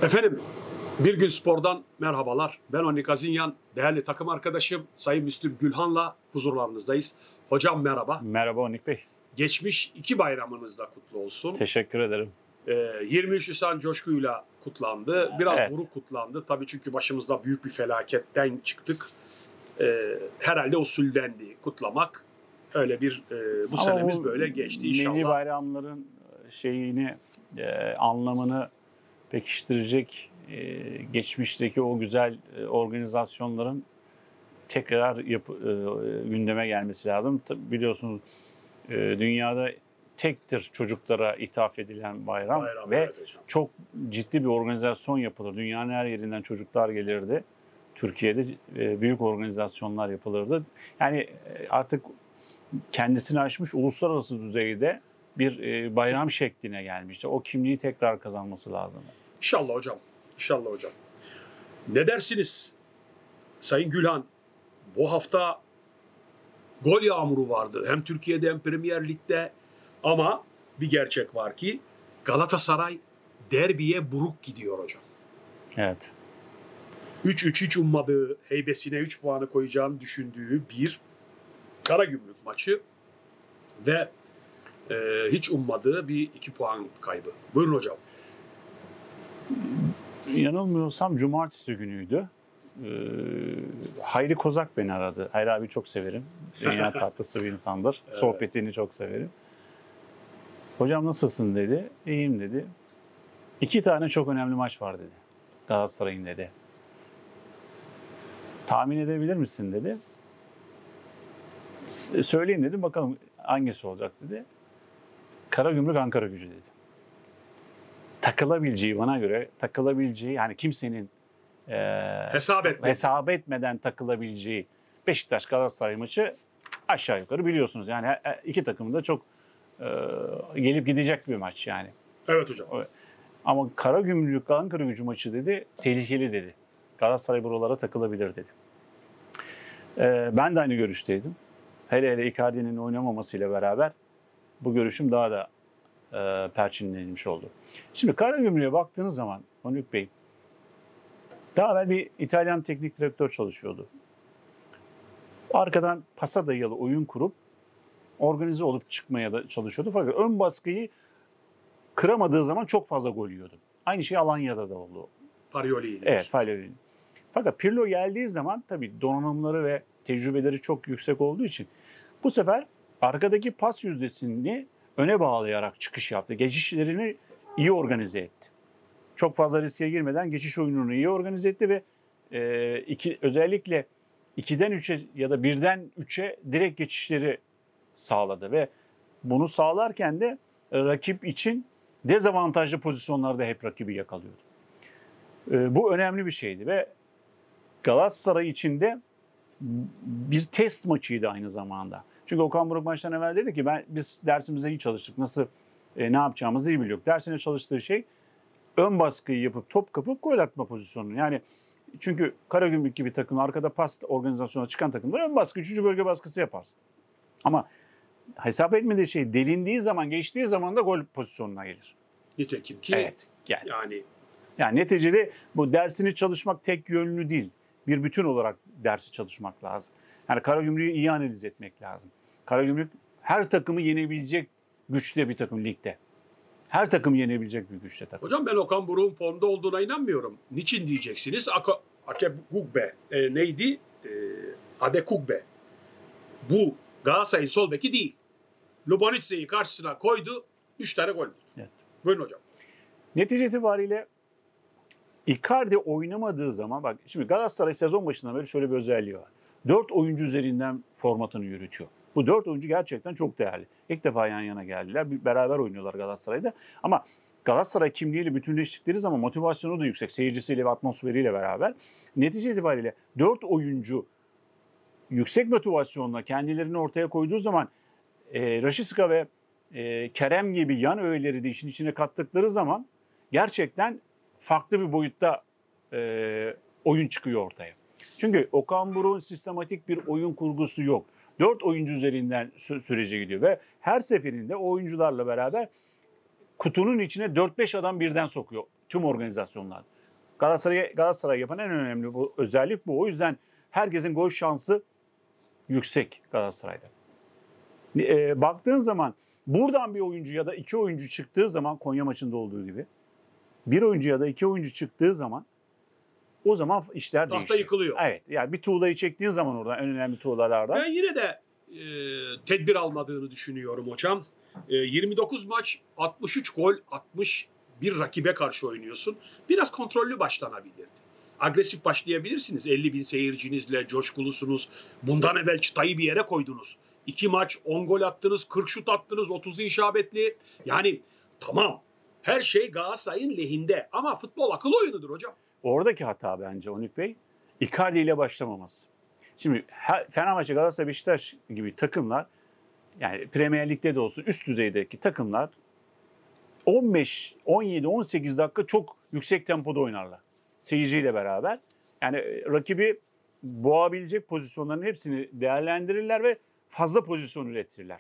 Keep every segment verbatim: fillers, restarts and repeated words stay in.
Efendim, Bir Gün Spor'dan merhabalar. Ben Oni Kazinyan, değerli takım arkadaşım Sayın Müslüm Gülhan'la huzurlarınızdayız. Hocam merhaba. Merhaba Onik Bey. Geçmiş iki bayramınız da kutlu olsun. Teşekkür ederim. Ee, yirmi üç Nisan coşkuyla kutlandı. Biraz Evet. buruk kutlandı. Tabii çünkü başımızda büyük bir felaketten çıktık. Ee, herhalde usuldendi kutlamak. Öyle bir e, bu Ama senemiz bu böyle geçti inşallah. Milli bayramların şeyini, e, anlamını pekiştirecek e, geçmişteki o güzel e, organizasyonların tekrar yapı, e, gündeme gelmesi lazım. Tabii biliyorsunuz e, dünyada tektir çocuklara ithaf edilen bayram, Bayram, ve evet hocam. çok ciddi bir organizasyon yapılır. Dünyanın her yerinden çocuklar gelirdi. Türkiye'de e, büyük organizasyonlar yapılırdı. Yani e, artık kendisini aşmış uluslararası düzeyde bir e, bayram şekline gelmişti. O kimliği tekrar kazanması lazım. İnşallah hocam. İnşallah hocam. Ne dersiniz Sayın Gülhan? Bu hafta gol yağmuru vardı. Hem Türkiye'de hem Premier Lig'de. Ama bir gerçek var ki Galatasaray derbiye buruk gidiyor hocam. Evet. üç üç hiç ummadığı, heybesine üç puanı koyacağını düşündüğü bir Karagümrük maçı ve e, hiç ummadığı bir iki puan kaybı. Buyurun hocam. Yanılmıyorsam cumartesi günüydü. Ee, Hayri Kozak beni aradı. Hayri abi çok severim. Dünya tatlısı bir insandır. Evet. Sohbetini çok severim. Hocam nasılsın dedi. İyiyim dedi. İki tane çok önemli maç var dedi. Galatasaray'ın dedi. Tahmin edebilir misin dedi. S- Söyleyin dedim, bakalım hangisi olacak dedi. Karagümrük Ankaragücü dedi. Takılabileceği, bana göre takılabileceği, yani kimsenin e, Hesap etmedi. hesap etmeden takılabileceği Beşiktaş Galatasaray maçı aşağı yukarı biliyorsunuz. Yani e, iki takım da çok e, gelip gidecek bir maç yani. Evet hocam. Ama Karagümrük Ankaragücü maçı dedi tehlikeli dedi. Galatasaray buralara takılabilir dedi. E, ben de aynı görüşteydim. Hele hele Icardi'nin oynamamasıyla beraber bu görüşüm daha da e, perçinlenmiş oldu. Şimdi Karagümrük'e baktığınız zaman Onuk Bey, daha evvel bir İtalyan teknik direktör çalışıyordu. Arkadan pasa dayalı oyun kurup organize olup çıkmaya da çalışıyordu. Fakat ön baskıyı kıramadığı zaman çok fazla gol yiyordu. Aynı şey Alanya'da da oldu. Farioli'yi. Evet, Farioli. Fakat Pirlo geldiği zaman tabii donanımları ve tecrübeleri çok yüksek olduğu için bu sefer arkadaki pas yüzdesini öne bağlayarak çıkış yaptı. Geçişlerini iyi organize etti. Çok fazla riske girmeden geçiş oyununu iyi organize etti ve e, iki, özellikle ikiden üçe ya da birden üçe direkt geçişleri sağladı ve bunu sağlarken de e, rakip için dezavantajlı pozisyonlarda hep rakibi yakalıyordu. E, bu önemli bir şeydi ve Galatasaray için de bir test maçıydı aynı zamanda. Çünkü Okan Buruk maçtan evvel dedi ki ben biz dersimize iyi çalıştık. Nasıl e, ne yapacağımızı iyi biliyorduk. Dersine çalıştığı şey ön baskıyı yapıp top kapıp gol atma pozisyonu. Yani çünkü Karagümrük gibi takım arkada pas organizasyona çıkan takımlar ön baskı, üçüncü bölge baskısı yaparsın. Ama hesap etmediği şey delindiği zaman, geçtiği zaman da gol pozisyonuna gelir. Nitekim ki Evet. Yani, yani yani neticede bu dersini çalışmak tek yönlü değil. Bir bütün olarak dersi çalışmak lazım. Yani Karagümrük'ü iyi analiz etmek lazım. Karagümrük her takımı yenebilecek güçte bir takım ligde. Her takımı yenebilecek bir güçte takım. hocam ben Okan Buruk'un formda olduğuna inanmıyorum. Niçin diyeceksiniz? Aka, Akebugbe e, neydi? E, Adekugbe. Bu Galatasaray'ın sol beki değil. Lubonitse'yi karşısına koydu. Üç tane gol buldu. Evet. Buyurun hocam. Netice itibariyle Icardi oynamadığı zaman, bak şimdi Galatasaray sezon başından beri şöyle bir özelliği var. Dört oyuncu üzerinden formatını yürütüyor. Bu dört oyuncu gerçekten çok değerli. İlk defa yan yana geldiler. Beraber oynuyorlar Galatasaray'da. Ama Galatasaray kimliğiyle bütünleştikleri zaman motivasyonu da yüksek. Seyircisiyle ve atmosferiyle beraber. Netice itibariyle dört oyuncu yüksek motivasyonla kendilerini ortaya koyduğu zaman e, Rashica ve e, Kerem gibi yan öğeleri de işin içine kattıkları zaman gerçekten farklı bir boyutta e, oyun çıkıyor ortaya. Çünkü Okan Buruk'un sistematik bir oyun kurgusu yok. Dört oyuncu üzerinden sü- sürece gidiyor ve her seferinde o oyuncularla beraber kutunun içine dört beş adam birden sokuyor tüm organizasyonlar. Galatasaray Galatasaray yapan en önemli bu özellik bu. O yüzden herkesin gol şansı yüksek Galatasaray'da. E, baktığın zaman buradan bir oyuncu ya da iki oyuncu çıktığı zaman Konya maçında olduğu gibi bir oyuncu ya da iki oyuncu çıktığı zaman o zaman işler Tahta değişiyor. yıkılıyor. Evet. Yani bir tuğlayı çektiğin zaman oradan en önemli tuğlalardan. Ben yine de e, tedbir almadığını düşünüyorum hocam. E, yirmi dokuz maç, altmış üç gol, altmış bir rakibe karşı oynuyorsun. Biraz kontrollü başlanabilirdi. Agresif başlayabilirsiniz. elli bin seyircinizle coşkulusunuz. Bundan evvel çıtayı bir yere koydunuz. İki maç, on gol attınız, kırk şut attınız, otuzu isabetli. Yani tamam, her şey Galatasaray'ın lehinde. Ama futbol akıl oyunudur hocam. Oradaki hata bence Onuk Bey, Icardi ile başlamaması. Şimdi Fenerbahçe, Galatasaray, Beşiktaş gibi takımlar, yani Premier Lig'de de olsun üst düzeydeki takımlar on beş, on yedi, on sekiz dakika çok yüksek tempoda oynarlar. Seyirciyle beraber. Yani rakibi boğabilecek pozisyonların hepsini değerlendirirler ve fazla pozisyon üretirler.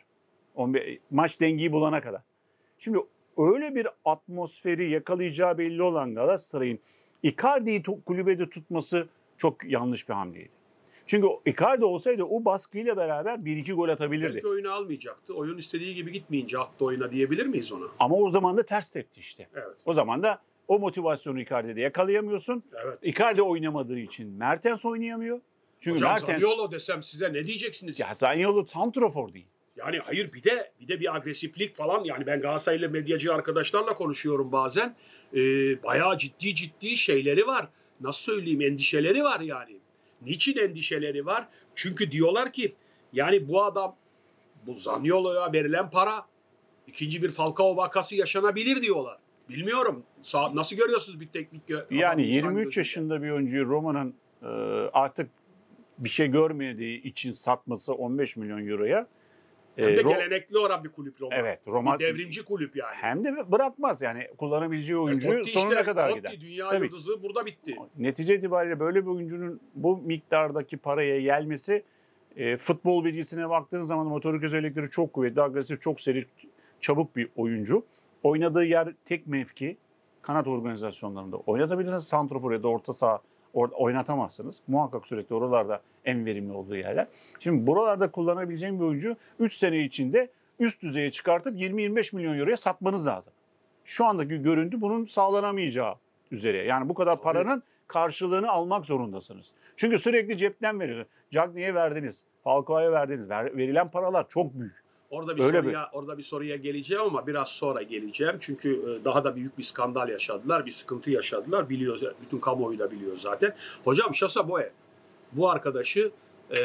Maç dengeyi bulana kadar. Şimdi öyle bir atmosferi yakalayacağı belli olan Galatasaray'ın Icardi'yi kulübede tutması çok yanlış bir hamleydi. Çünkü Icardi olsaydı o baskıyla beraber bir iki gol atabilirdi. Belki oyunu almayacaktı. Oyun istediği gibi gitmeyince attı oyuna diyebilir miyiz ona? Ama o zaman da ters tepti işte. Evet. O zaman da o motivasyonu Icardi'de yakalayamıyorsun. Evet. Icardi oynamadığı için Mertens oynayamıyor. Çünkü Hocam Mertens... Zaniolo desem size ne diyeceksiniz? Ya Zaniolo santrafor değil. Yani hayır bir de bir de bir agresiflik falan, yani ben Galatasaraylı medyacı arkadaşlarla konuşuyorum bazen. Ee, bayağı ciddi ciddi şeyleri var. Nasıl söyleyeyim, endişeleri var yani. Niçin endişeleri var? Çünkü diyorlar ki yani bu adam, bu Zaniolo'ya verilen para ikinci bir Falcao vakası yaşanabilir diyorlar. Bilmiyorum. Sa- nasıl görüyorsunuz bir teknik? Yani yirmi üç yaşında bir oyuncuyu Roma'nın e, artık bir şey görmediği için satması on beş milyon euroya. Hem de e, Ro- gelenekli olan bir kulüp Roma. Evet, Roma bir devrimci kulüp yani. Hem de bırakmaz yani kullanabileceği oyuncuyu Totti sonuna işte, kadar Totti, gider. dünya Tabii. yıldızı burada bitti. Netice itibariyle böyle bir oyuncunun bu miktardaki paraya gelmesi, e, futbol bilgisine baktığınız zaman motorik özellikleri çok kuvvetli, agresif, çok seri, çabuk bir oyuncu. Oynadığı yer tek mevki, kanat organizasyonlarında oynatabilirsiniz. Santrafor ya da orta saha oynatamazsınız. Muhakkak sürekli oralarda en verimli olduğu yerler. Şimdi buralarda kullanabileceğim bir oyuncu üç sene içinde üst düzeye çıkartıp yirmi yirmi beş milyon euroya satmanız lazım. Şu andaki görüntü bunun sağlanamayacağı üzere. Yani bu kadar paranın karşılığını almak zorundasınız. Çünkü sürekli cepten veriyorsunuz. Cagney'e verdiniz, Falcao'ya verdiniz. Ver, verilen paralar çok büyük. Orada bir Öyle soruya mi? orada bir soruya geleceğim ama biraz sonra geleceğim. Çünkü daha da büyük bir skandal yaşadılar, bir sıkıntı yaşadılar. Biliyor, bütün kamuoyu da biliyor zaten. Hocam Şasa Boye, bu arkadaşı e,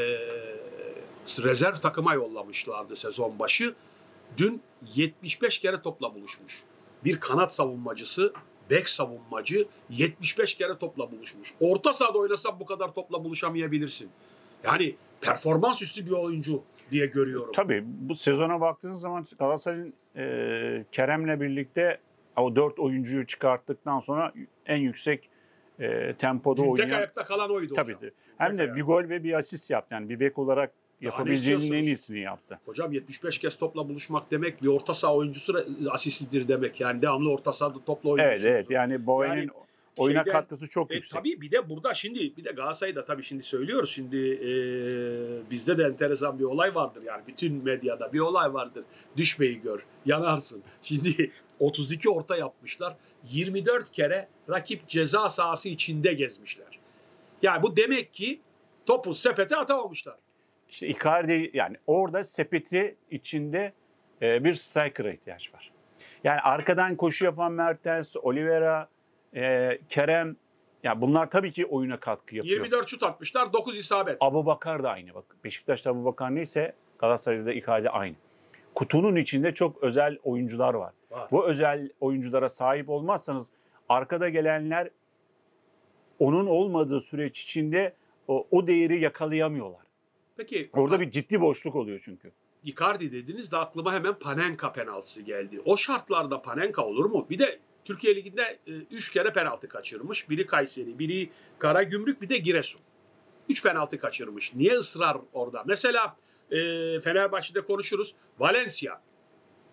rezerv takıma yollamışlardı sezon başı. Dün yetmiş beş kere topla buluşmuş. Bir kanat savunmacısı, bek savunmacı yetmiş beş kere topla buluşmuş. Orta sahada oynasan bu kadar topla buluşamayabilirsin. Yani performans üstü bir oyuncu diye görüyorum. Tabii bu sezona baktığınız zaman Galatasaray'ın e, Kerem'le birlikte o dört oyuncuyu çıkarttıktan sonra en yüksek e, tempoda Dün oynayan. tek ayakta kalan oydu Tabii. hocam. Hem Tek de ayakta. bir gol ve bir asist yaptı. Yani bir bek olarak yapabileceğinin en istiyorsunuz? iyisini yaptı. Hocam yetmiş beş kez topla buluşmak demek bir orta saha oyuncusu asistidir demek. Yani devamlı orta sahada topla oynuyorsunuz. Evet evet yani Boyen'in Yani oyuna şeyden- katkısı çok E, yüksek. tabii bir de burada şimdi bir de Galatasaray'da tabii şimdi söylüyoruz. Şimdi e, bizde de enteresan bir olay vardır. Yani bütün medyada bir olay vardır. Düşmeyi gör, yanarsın. Şimdi otuz iki orta yapmışlar. yirmi dört kere rakip ceza sahası içinde gezmişler. Yani bu demek ki topu sepete atamamışlar. İşte Icardi yani orada sepeti içinde e, bir striker'a ihtiyaç var. Yani arkadan koşu yapan Mertens, Oliveira, e, Kerem, ya bunlar tabii ki oyuna katkı yapıyor. yirmi dört şut atmışlar, dokuz isabet. Abubakar da aynı bak. Beşiktaş'ta Abubakar neyse Galatasaray'da Icardi aynı. Kutunun içinde çok özel oyuncular var. Var. Bu özel oyunculara sahip olmazsanız arkada gelenler onun olmadığı süreç içinde o, o değeri yakalayamıyorlar. Peki Orada bir ciddi boşluk oluyor çünkü. Icardi dediniz de aklıma hemen Panenka penaltısı geldi. O şartlarda Panenka olur mu? Bir de Türkiye Ligi'nde üç kere penaltı kaçırmış. Biri Kayseri, biri Karagümrük, bir de Giresun. üç penaltı kaçırmış. Niye ısrar orada? Mesela e, Fenerbahçe'de konuşuruz. Valencia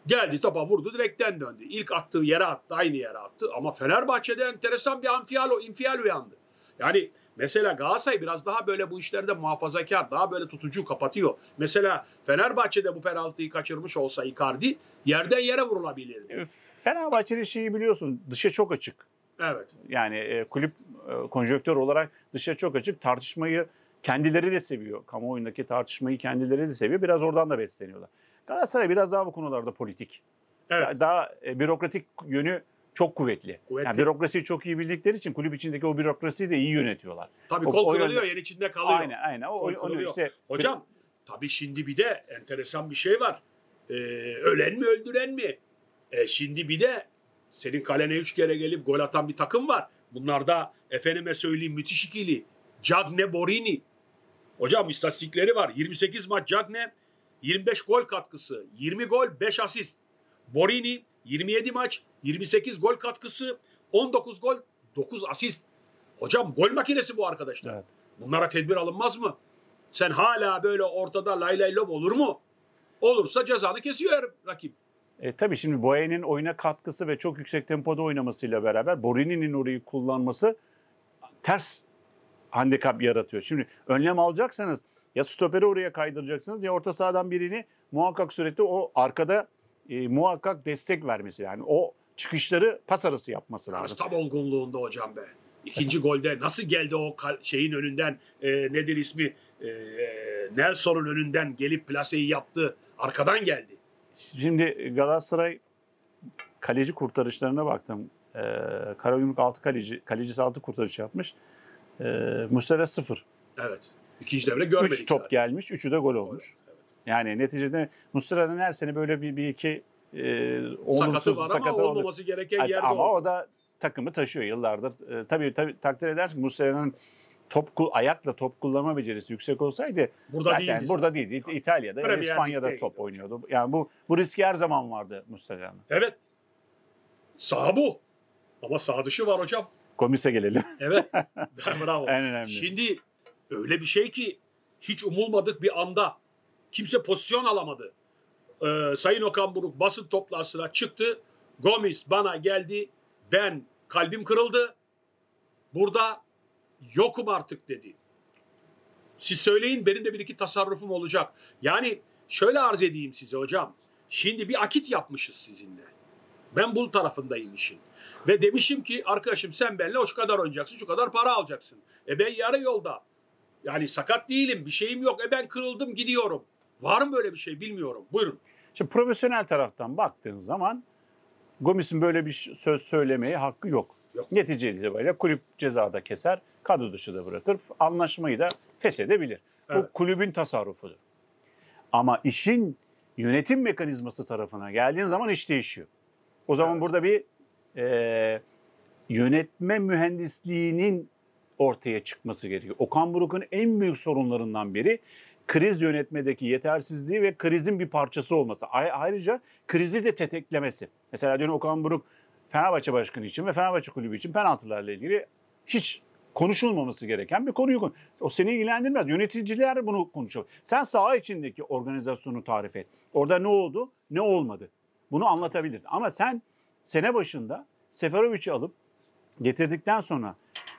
Geldi topa vurdu direkten döndü. İlk attığı yere attı, aynı yere attı. Ama Fenerbahçe'de enteresan bir infial, infial uyandı. Yani mesela Galatasaray biraz daha böyle bu işlerde muhafazakar, daha böyle tutucu, kapatıyor. Mesela Fenerbahçe'de bu penaltıyı kaçırmış olsa Icardi yerden yere vurulabilirdi. Fenerbahçe'nin şeyi biliyorsun, dışa çok açık. Evet. Yani e, kulüp e, konjonktör olarak dışa çok açık. Tartışmayı kendileri de seviyor. Kamuoyundaki tartışmayı kendileri de seviyor. Biraz oradan da besleniyorlar. Galatasaray biraz daha bu konularda politik. Evet. Daha e, bürokratik yönü çok kuvvetli. Kuvvetli. Yani bürokrasiyi çok iyi bildikleri için kulüp içindeki o bürokrasiyi de iyi yönetiyorlar. Tabii o, kol o kırılıyor, yönde... yen içinde kalıyor. Aynen aynen. O, Kol onu işte... Hocam tabii şimdi bir de enteresan bir şey var. Ee, ölen mi öldüren mi? E, şimdi bir de senin kalene üç kere gelip gol atan bir takım var. Bunlarda efendime söyleyeyim müthiş ikili. Cagne Borini. Hocam istatistikleri var. yirmi sekiz maç Cagne, yirmi beş gol katkısı, yirmi gol, beş asist. Borini yirmi yedi maç, yirmi sekiz gol katkısı, on dokuz gol, dokuz asist. Hocam gol makinesi bu arkadaşlar. Evet. Bunlara tedbir alınmaz mı? Sen hala böyle ortada lay lay lom olur mu? Olursa cezanı kesiyor rakip. E, tabii şimdi Boyen'in oyuna katkısı ve çok yüksek tempoda oynamasıyla beraber Borini'nin orayı kullanması ters handikap yaratıyor. Şimdi önlem alacaksanız ya stoperi oraya kaydıracaksınız ya orta sahadan birini muhakkak surette o arkada e, muhakkak destek vermesi. Yani o çıkışları pas arası yapması lazım. Tam olgunluğunda hocam be. İkinci golde nasıl geldi o şeyin önünden e, nedir ismi e, Nelson'un önünden gelip plaseyi yaptı. Arkadan geldi. Şimdi Galatasaray kaleci kurtarışlarına baktım. Ee, Karagümrük altı kaleci, kalecisi altı kurtarış yapmış. Ee, Muslera sıfır. Evet. İkinci devre görmedik. üç top zaten. gelmiş, üçü de gol olmuş. Evet. Yani neticede Muslera'nın her sene böyle bir, bir iki e, sakatı var sakatı ama olmaması gereken yerde ama oldu. o da takımı taşıyor yıllardır. E, tabii, tabii takdir edersin Muslera'nın top ayakla top kullanma becerisi yüksek olsaydı burada zaten değildi. burada değildi. İtalya'da, Premier İspanya'da Lig'deydi. top oynuyordu. Yani bu bu riski her zaman vardı Muslera'nın. Evet. Sağ bu. Ama sağ dışı var hocam. Gomis'e gelelim. Evet. Bravo. En önemli. Şimdi öyle bir şey ki hiç umulmadık bir anda kimse pozisyon alamadı. Ee, Sayın Okan Buruk basın toplantısına çıktı. Gomis bana geldi. Ben kalbim kırıldı. Burada yokum artık dedi. Siz söyleyin benim de bir iki tasarrufum olacak. Yani şöyle arz edeyim size hocam. Şimdi bir akit yapmışız sizinle. Ben bu tarafındayım işin. Ve demişim ki arkadaşım sen benimle şu kadar oynayacaksın, şu kadar para alacaksın. E ben yarı yolda. Yani sakat değilim, bir şeyim yok. E ben kırıldım gidiyorum. Var mı böyle bir şey bilmiyorum. Buyurun. Şimdi profesyonel taraftan baktığın zaman Gomis'in böyle bir söz söylemeye hakkı yok. Yok. Netice itibariyle kulüp cezada keser, kadro dışı da bırakır, anlaşmayı da feshedebilir. Evet. Bu kulübün tasarrufudur. Ama işin yönetim mekanizması tarafına geldiğin zaman iş değişiyor. O zaman Evet. burada bir e, yönetme mühendisliğinin ortaya çıkması gerekiyor. Okan Buruk'un en büyük sorunlarından biri kriz yönetmedeki yetersizliği ve krizin bir parçası olması. Ayrıca krizi de tetiklemesi. Mesela dün Okan Buruk Fenerbahçe Başkanı için ve Fenerbahçe Kulübü için penaltılarla ilgili hiç konuşulmaması gereken bir konuyu konu. O seni ilgilendirmez. Yöneticiler bunu konuşuyor. Sen saha içindeki organizasyonu tarif et. Orada ne oldu, ne olmadı? Bunu anlatabilirsin. Ama sen sene başında Seferovic'i alıp getirdikten sonra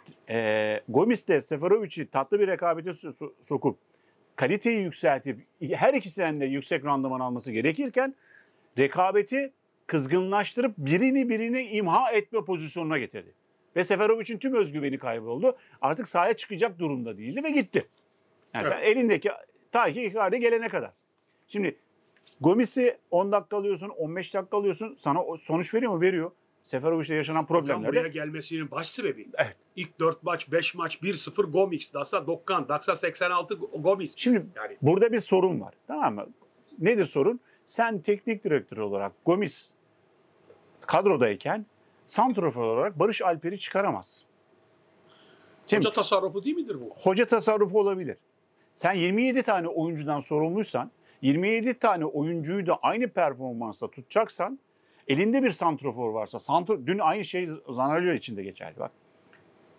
e, Gomis de Seferovic'i tatlı bir rekabete so- sokup kaliteyi yükseltip her ikisinden de yüksek randıman alması gerekirken rekabeti kızgınlaştırıp birini birini imha etme pozisyonuna getirdi. Ve Seferovic'in tüm özgüveni kayboldu. Artık sahaya çıkacak durumda değildi ve gitti. Yani Evet. sen elindeki ta ki Icardi gelene kadar. Şimdi Gomis'i on dakika alıyorsun, on beş dakika alıyorsun. Sana sonuç veriyor mu? Veriyor. Seferovic'le yaşanan Hocam problemlerde. buraya gelmesinin baş sebebi. Evet. İlk dört maç, beş maç, bir sıfır Gomis. Dasa doksan, Daksa seksen altı Gomis. Şimdi Yani burada bir sorun var. Tamam mı? Nedir sorun? Sen teknik direktör olarak Gomis kadrodayken santrafor olarak Barış Alper'i çıkaramazsın. Şimdi, hoca tasarrufu değil midir bu? hoca tasarrufu olabilir. Sen yirmi yedi tane oyuncudan sorumluysan, yirmi yedi tane oyuncuyu da aynı performansla tutacaksan, elinde bir santrafor varsa, santro, dün aynı şey Zanario için de geçerli bak.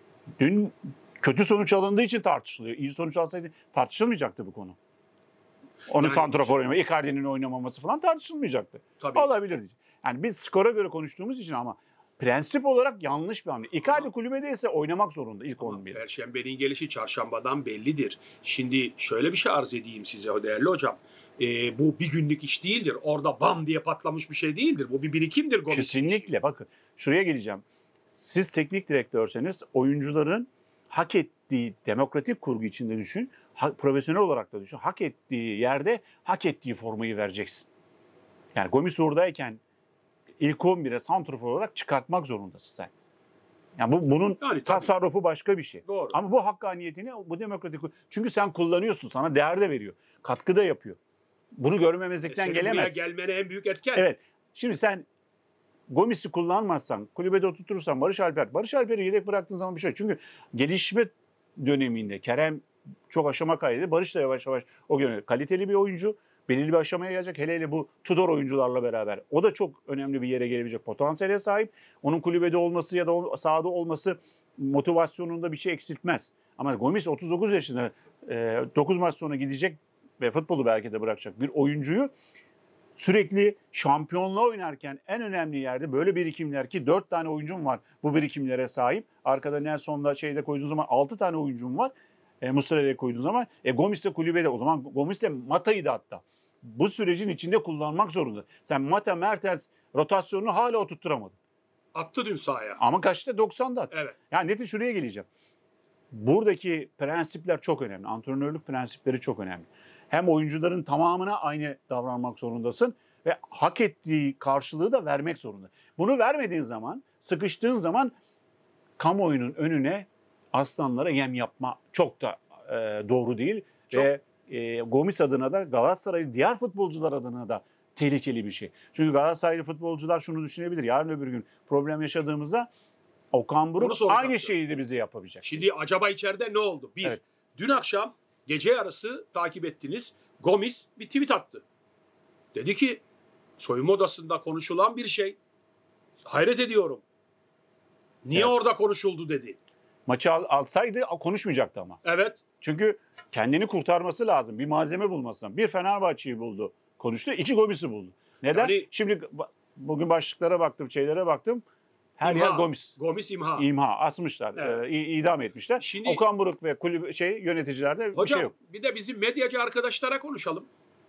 Dün kötü sonuç alındığı için tartışılıyor. İyi sonuç alsaydı tartışılmayacaktı bu konu. Onun Yani- santrafor oynama, Icardi'nin oynamaması falan tartışılmayacaktı. Tabii. Olabilir diyeceğim. Yani biz skora göre konuştuğumuz için ama prensip olarak yanlış bir hamle. Icardi kulübedeyse oynamak zorunda ilk Ama on bir. Perşembenin gelişi çarşambadan bellidir. Şimdi şöyle bir şey arz edeyim size o değerli hocam. Ee, bu bir günlük iş değildir. Orada bam diye patlamış bir şey değildir. Bu bir birikimdir Gomis'in işi. Kesinlikle bakın şuraya geleceğim. Siz teknik direktörseniz oyuncuların hak ettiği demokratik kurgu içinde düşün. ha- profesyonel olarak da düşün. Hak ettiği yerde hak ettiği formayı vereceksin. Yani Gomis oradayken ilk on bire santrafor olarak çıkartmak zorundasın sen. Yani bu bunun Yani tabii. tasarrufu başka bir şey. Doğru. Ama bu hakkaniyetini bu demokratik çünkü sen kullanıyorsun, sana değer de veriyor. Katkı da yapıyor. Bunu görmemezlikten Senin gelemez. buraya gelmene en büyük etken. Evet. Şimdi sen Gomis'i kullanmazsan, kulübede oturtursan Barış Alper, Barış Alper'i yedek bıraktığın zaman bir şey. Çünkü gelişme döneminde Kerem çok aşama kaydı. Barış da yavaş yavaş o gün kaliteli bir oyuncu. Belirli bir aşamaya gelecek. Hele hele bu Tudor oyuncularla beraber. O da çok önemli bir yere gelebilecek potansiyele sahip. Onun kulübede olması ya da o sahada olması motivasyonunda bir şey eksiltmez. Ama Gomis otuz dokuz yaşında e, dokuz maç sonra gidecek ve futbolu belki de bırakacak bir oyuncuyu sürekli şampiyonluğa oynarken en önemli yerde böyle birikimler ki dört tane oyuncum var bu birikimlere sahip. Arkada Nelson'da şeyde koyduğun zaman altı tane oyuncum var. E, Muslera'ya koyduğun zaman e, Gomis de kulübede. O zaman Gomis de Mata'yı da hatta. Bu sürecin içinde kullanmak zorunda. Sen Mata, Mertens rotasyonunu hala oturtturamadın. Attı dün sahaya. Ama kaçta? doksan'da. Evet. Yani netin şuraya geleceğim. Buradaki prensipler çok önemli. Antrenörlük prensipleri çok önemli. Hem oyuncuların tamamına aynı davranmak zorundasın ve hak ettiği karşılığı da vermek zorunda. Bunu vermediğin zaman, sıkıştığın zaman kamuoyunun önüne aslanlara yem yapma çok da e, doğru değil. Çok. Ve e, Gomis adına da Galatasaray'ın diğer futbolcular adına da tehlikeli bir şey. Çünkü Galatasaraylı futbolcular şunu düşünebilir. Yarın öbür gün problem yaşadığımızda Okan Buruk Bunu soracaktı. aynı şeyi de bize yapabilecek. Şimdi acaba içeride ne oldu? Bir, Evet. dün akşam gece yarısı takip ettiniz. Gomis bir tweet attı. Dedi ki soyunma odasında konuşulan bir şey. Hayret ediyorum. Niye Evet. orada konuşuldu dedi. Maçı al, alsaydı konuşmayacaktı ama. Evet. Çünkü kendini kurtarması lazım. Bir malzeme bulması lazım. Bir Fenerbahçe'yi buldu. Konuştu. İki Gomis'i buldu. Neden? Yani- Şimdi ba- bugün başlıklara baktım, şeylere baktım. Her İmha. yer Gomis. Gomis imha. İmha asmışlar. Evet. e, i- idam etmişler. Şimdi- Okan Buruk ve kulüp şey yöneticilerde bir Hocam şey yok. bir de bizim medyacı arkadaşlara konuşalım.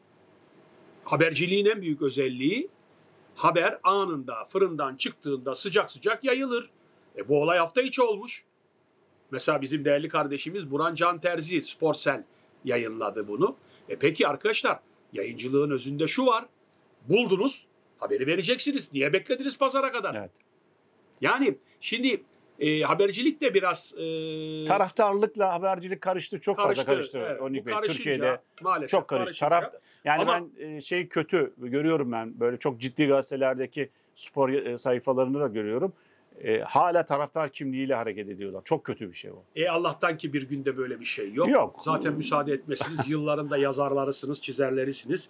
Haberciliğin en büyük özelliği haber anında fırından çıktığında sıcak sıcak yayılır. E, bu olay hafta içi olmuş. Mesela bizim değerli kardeşimiz Buran Can Terzi Sporsel yayınladı bunu. E peki arkadaşlar yayıncılığın özünde şu var. Buldunuz haberi vereceksiniz. Niye beklediniz pazara kadar? Evet. Yani şimdi e, habercilik de biraz e, Taraftarlıkla habercilik karıştı. Çok karıştı. fazla karıştı. Evet, Örnek bu Bey, karışınca Türkiye'de maalesef çok karıştı. karışınca- Taraf, yani Ama- ben e, şey kötü görüyorum ben. Böyle çok ciddi gazetelerdeki spor e, sayfalarını da görüyorum. E, hala taraftar kimliğiyle hareket ediyorlar. Çok kötü bir şey o. E Allah'tan ki bir günde böyle bir şey yok. Yok. Zaten müsaade etmesiniz. Yıllarında yazarlarısınız, çizerlerisiniz.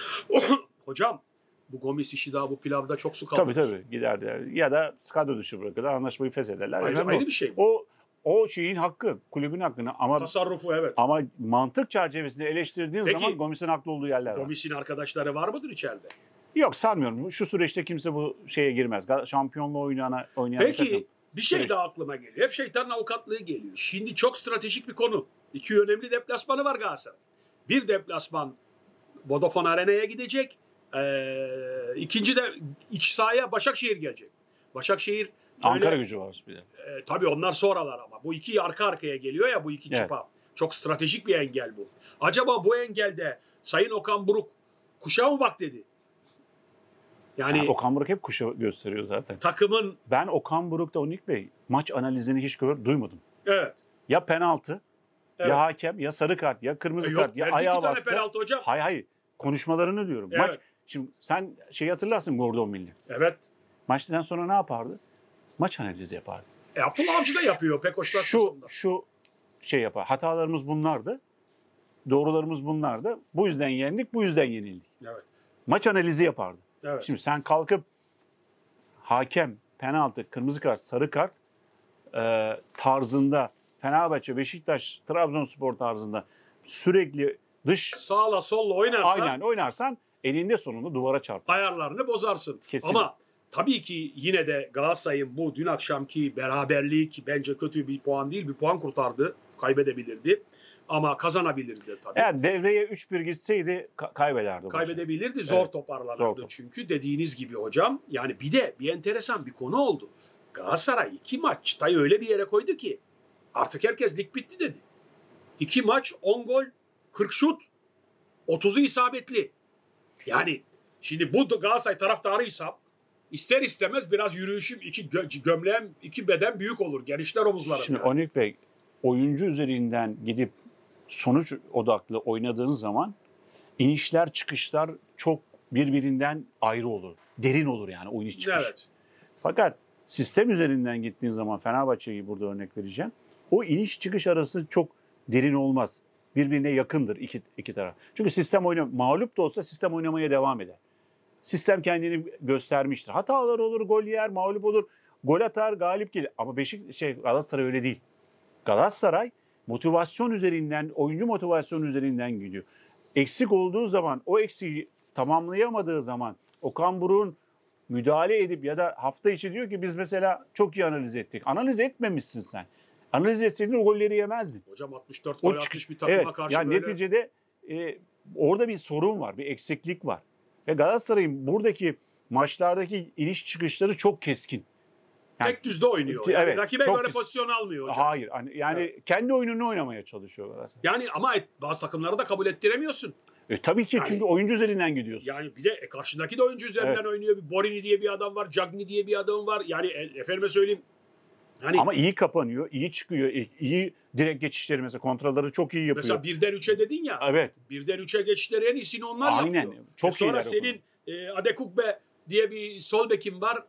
Hocam bu Gomis işi daha bu pilavda çok su kaldı. Tabii tabii giderler. Ya da kadro dışı bırakırlar, anlaşmayı feshederler. Ayrı, Önemli ayrı o. bir şey. O o şeyin hakkı, kulübün hakkını ama Tasarrufu evet. ama mantık çerçevesinde eleştirdiğin Peki, zaman Gomis'in haklı olduğu yerler var. Gomis'in arkadaşları var mıdır içeride? Yok sanmıyorum. Şu süreçte kimse bu şeye girmez. Gal- Şampiyonluğu oynayana oynayan bir takım. Peki bir şey Süreç- daha aklıma geliyor. Hep şeytanın avukatlığı geliyor. Şimdi çok stratejik bir konu. İki önemli deplasmanı var Galatasaray. Bir deplasman Vodafone Arena'ya gidecek. Ee, ikinci de iç sahaya Başakşehir gelecek. Başakşehir böyle, Ankara gücü var bir de. e, tabii onlar sonralar ama. Bu iki arka arkaya geliyor ya bu iki Evet. çıpa. Çok stratejik bir engel bu. Acaba bu engelde Sayın Okan Buruk kuşağı mı bak dedi? Yani Yani Okan Buruk hep kuşu gösteriyor zaten. takımın Ben Okan Buruk'ta Onik Bey maç analizini hiç gör, duymadım. evet. Ya penaltı, Evet. ya hakem, ya sarı kart, ya kırmızı E, yok, kart, ya verdi iki ayağa tane bastı. penaltı hocam. Hayır hayır. Konuşmalarını diyorum. Evet. Maç şimdi sen şeyi hatırlarsın Gordon Milli. Evet. Maçtan sonra ne yapardı? Maç analizi yapardı. E, Abdullah Avcı da yapıyor pek Şu hoşlanmasında. şu şey yapar. Hatalarımız bunlardı. Doğrularımız bunlardı. Bu yüzden yendik, bu yüzden yenildik. Evet. Maç analizi yapardı. Evet. Şimdi sen kalkıp hakem, penaltı, kırmızı kart, sarı kart e, tarzında Fenerbahçe, Beşiktaş, Trabzonspor tarzında sürekli dış Sağla solla oynarsan aynen oynarsan elinde sonunda duvara çarpar. ayarlarını bozarsın. Kesinlikle. Ama tabii ki yine de Galatasaray'ın bu dün akşamki beraberlik bence kötü bir puan değil. Bir puan kurtardı. Kaybedebilirdi. Ama kazanabilirdi de tabii. Eğer devreye üç bir gitseydi ka- kaybederdi. Kaybedebilirdi. Zor Evet, toparlanırdı zor top. çünkü dediğiniz gibi hocam. Yani bir de bir enteresan bir konu oldu. Galatasaray iki maç çıtayı öyle bir yere koydu ki artık herkes lig bitti dedi. İki maç on gol kırk şut otuzu isabetli. Yani şimdi bu Galatasaray taraftarıysam ister istemez biraz yürüyüşüm iki gö- gömleğim iki beden büyük olur. Genişler omuzlarım. Şimdi yani. Onik Bey oyuncu üzerinden gidip sonuç odaklı oynadığınız zaman inişler çıkışlar çok birbirinden ayrı olur. Derin olur yani o iniş çıkış. Evet. Fakat sistem üzerinden gittiğin zaman Fenerbahçe'yi burada örnek vereceğim. O iniş çıkış arası çok derin olmaz. Birbirine yakındır iki, iki taraf. Çünkü sistem oyna mağlup da olsa sistem oynamaya devam eder. Sistem kendini göstermiştir. Hatalar olur, gol yer, mağlup olur. Gol atar, galip gelir. Ama Beşik şey Galatasaray öyle değil. Galatasaray motivasyon üzerinden, oyuncu motivasyon üzerinden gidiyor. Eksik olduğu zaman, o eksiği tamamlayamadığı zaman Okan Buruk'un müdahale edip ya da hafta içi diyor ki biz mesela çok iyi analiz ettik. Analiz etmemişsin sen. Analiz etseydin o golleri yemezdin. Hocam altmış dört O gol çık- atmış bir takıma evet, karşı yani böyle. neticede e, orada bir sorun var, bir eksiklik var. Ve Galatasaray'ın buradaki maçlardaki iniş çıkışları çok keskin. Yani- Tek düzde oynuyor. Evet, Yani rakibe çok göre güzel. pozisyon almıyor hocam. Hayır, hani yani kendi oyununu oynamaya çalışıyor Galatasaray. Yani ama et- bazı takımları da kabul ettiremiyorsun. E, tabii ki Yani- çünkü oyuncu üzerinden gidiyorsun. Yani bir de e, karşındaki de oyuncu üzerinden Evet. oynuyor. Bir Borini diye bir adam var. Cagney diye bir adam var. Yani e, efendime söyleyeyim. Hani Ama iyi kapanıyor, iyi çıkıyor, iyi- iyi direkt geçişleri mesela kontrolleri çok iyi yapıyor. mesela birden üçe dedin ya. Evet, Birden üçe geçişleri en iyisini onlar aynen. yapıyor. Çok E sonra iyiler o senin e, Adekugbe diye bir sol bekin var.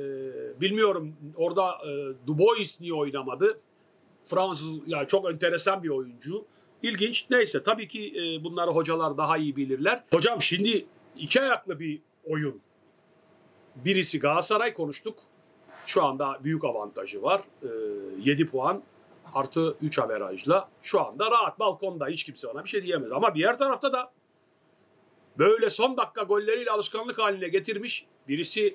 E, bilmiyorum orada e, Dubois niye oynamadı? Fransız yani çok enteresan bir oyuncu. İlginç. Neyse tabii ki e, bunları hocalar daha iyi bilirler. Hocam şimdi iki ayaklı bir oyun. Birisi Galatasaray konuştuk. Şu anda büyük avantajı var. E, yedi puan artı üç averajla. Şu anda rahat balkonda hiç kimse ona bir şey diyemez. Ama diğer tarafta da böyle son dakika golleriyle alışkanlık haline getirmiş. Birisi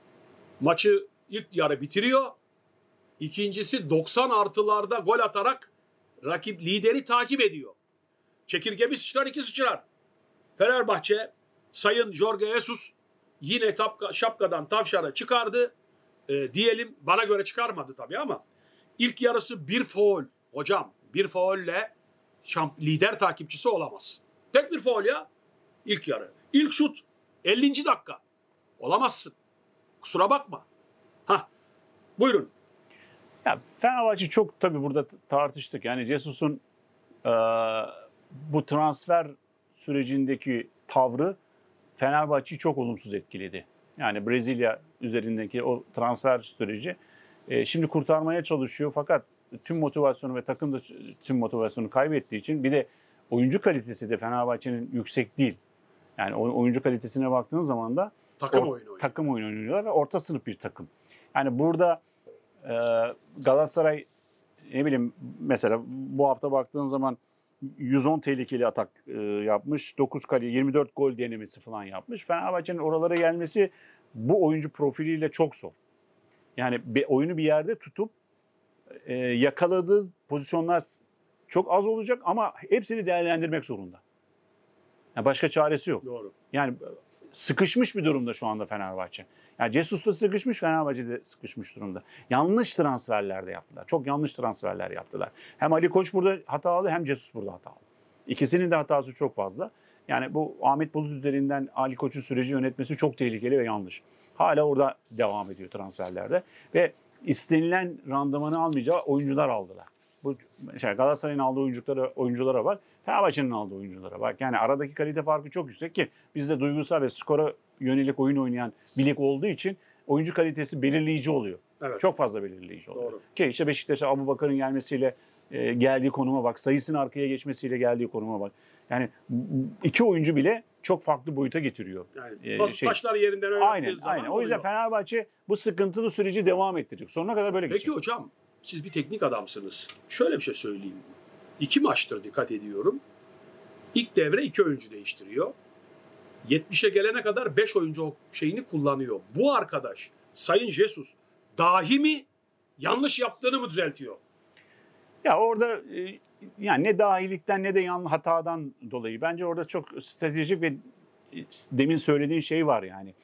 maçı ilk yarı bitiriyor. İkincisi doksan artılarda gol atarak rakip lideri takip ediyor. Çekirge bir sıçrar iki sıçrar. Fenerbahçe Sayın Jorge Jesus yine tapka, şapkadan tavşanı çıkardı. E, diyelim bana göre çıkarmadı tabii ama ilk yarısı bir faul. Hocam bir faulle şamp- lider takipçisi olamaz. Tek bir faul ya. İlk yarı. İlk şut ellinci dakika. Olamazsın. Kusura bakma. Hah. Buyurun. Ya Fenerbahçe çok tabii burada t- tartıştık. Yani Jesus'un e, bu transfer sürecindeki tavrı Fenerbahçe'yi çok olumsuz etkiledi. Yani Brezilya üzerindeki o transfer süreci e, şimdi kurtarmaya çalışıyor fakat tüm motivasyonu ve takım da tüm motivasyonu kaybettiği için bir de oyuncu kalitesi de Fenerbahçe'nin yüksek değil. Yani oy- oyuncu kalitesine baktığınız zaman da Takım or- oyunu oynuyor. takım oyunu oynuyorlar ve orta sınıf bir takım. Yani burada e, Galatasaray ne bileyim mesela bu hafta baktığın zaman yüz on tehlikeli atak e, yapmış. dokuz kale yirmi dört gol denemesi falan yapmış. Fenerbahçe'nin oralara gelmesi bu oyuncu profiliyle çok zor. Yani bir oyunu bir yerde tutup e, yakaladığı pozisyonlar çok az olacak ama hepsini değerlendirmek zorunda. Yani başka çaresi yok. Doğru. Yani sıkışmış bir durumda şu anda Fenerbahçe. Yani Jesus da sıkışmış, Fenerbahçe de sıkışmış durumda. Yanlış transferler de yaptılar. Çok yanlış transferler yaptılar. Hem Ali Koç burada hatalı hem Jesus burada hatalı. İkisinin de hatası çok fazla. Yani bu Ahmet Bulut üzerinden Ali Koç'un süreci yönetmesi çok tehlikeli ve yanlış. Hala orada devam ediyor transferlerde. Ve istenilen randımanı almayacağı oyuncular aldılar. Bu şey, Galatasaray'ın aldığı oyunculara, oyunculara bak. Fenerbahçe'nin aldığı oyunculara bak. Yani aradaki kalite farkı çok yüksek ki bizde duygusal ve skora yönelik oyun oynayan bir lig olduğu için oyuncu kalitesi belirleyici oluyor. Evet. Çok fazla belirleyici oluyor. Doğru. Ki işte Beşiktaş'a Abubakar'ın gelmesiyle e, geldiği konuma bak. Sayısının arkaya geçmesiyle geldiği konuma bak. Yani iki oyuncu bile çok farklı boyuta getiriyor. Yani Ee, pas, şey- taşlar yerinden öğrettiği Aynen, zaman aynen. O yüzden oluyor. Fenerbahçe bu sıkıntılı süreci devam ettirecek. Sonuna kadar böyle Peki geçecek. hocam siz bir teknik adamsınız. Şöyle bir şey söyleyeyim. İki maçtır dikkat ediyorum. İlk devre iki oyuncu değiştiriyor. yetmişe gelene kadar beş oyuncu o şeyini kullanıyor. Bu arkadaş Sayın Jesus dahi mi yanlış yaptığını mı düzeltiyor? Ya orada e, yani ne dahilikten ne de yan hatadan dolayı bence orada çok stratejik ve e, demin söylediğin şey var yani.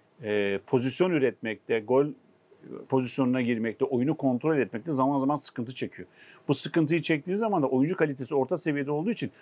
E, pozisyon üretmekte, gol pozisyonuna girmekte, oyunu kontrol etmekte zaman zaman sıkıntı çekiyor. Bu sıkıntıyı çektiği zaman da oyuncu kalitesi orta seviyede olduğu için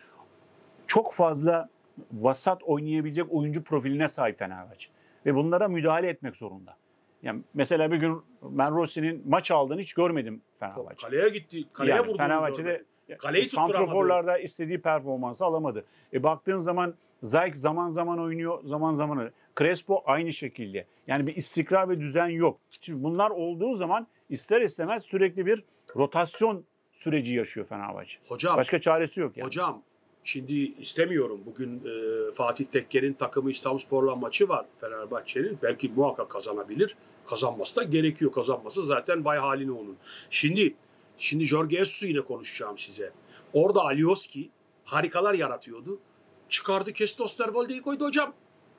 çok fazla vasat oynayabilecek oyuncu profiline sahip Fenerbahçe. Ve bunlara müdahale etmek zorunda. Yani mesela bir gün ben Rossi'nin maç aldığını hiç görmedim Fenerbahçe. Kaleye gitti, kaleye yani vurduğunu Fenerbahçe'de kaleyi santraforlarda istediği performansı alamadı. E baktığın zaman Zayk zaman zaman oynuyor, zaman zaman Crespo aynı şekilde. Yani bir istikrar ve düzen yok. Şimdi bunlar olduğu zaman ister istemez sürekli bir rotasyon süreci yaşıyor Fenerbahçe. Hocam, başka çaresi yok yani. Hocam şimdi istemiyorum. Bugün e, Fatih Tekke'nin takımı İstanbulspor'la maçı var Fenerbahçe'nin. Belki muhakkak kazanabilir. Kazanması da gerekiyor. Kazanması zaten vay haline onun. Şimdi şimdi Jorge Jesus'u yine konuşacağım size. Orada Alioski harikalar yaratıyordu. Çıkardı, kesti, Osterwolde'yi koydu hocam.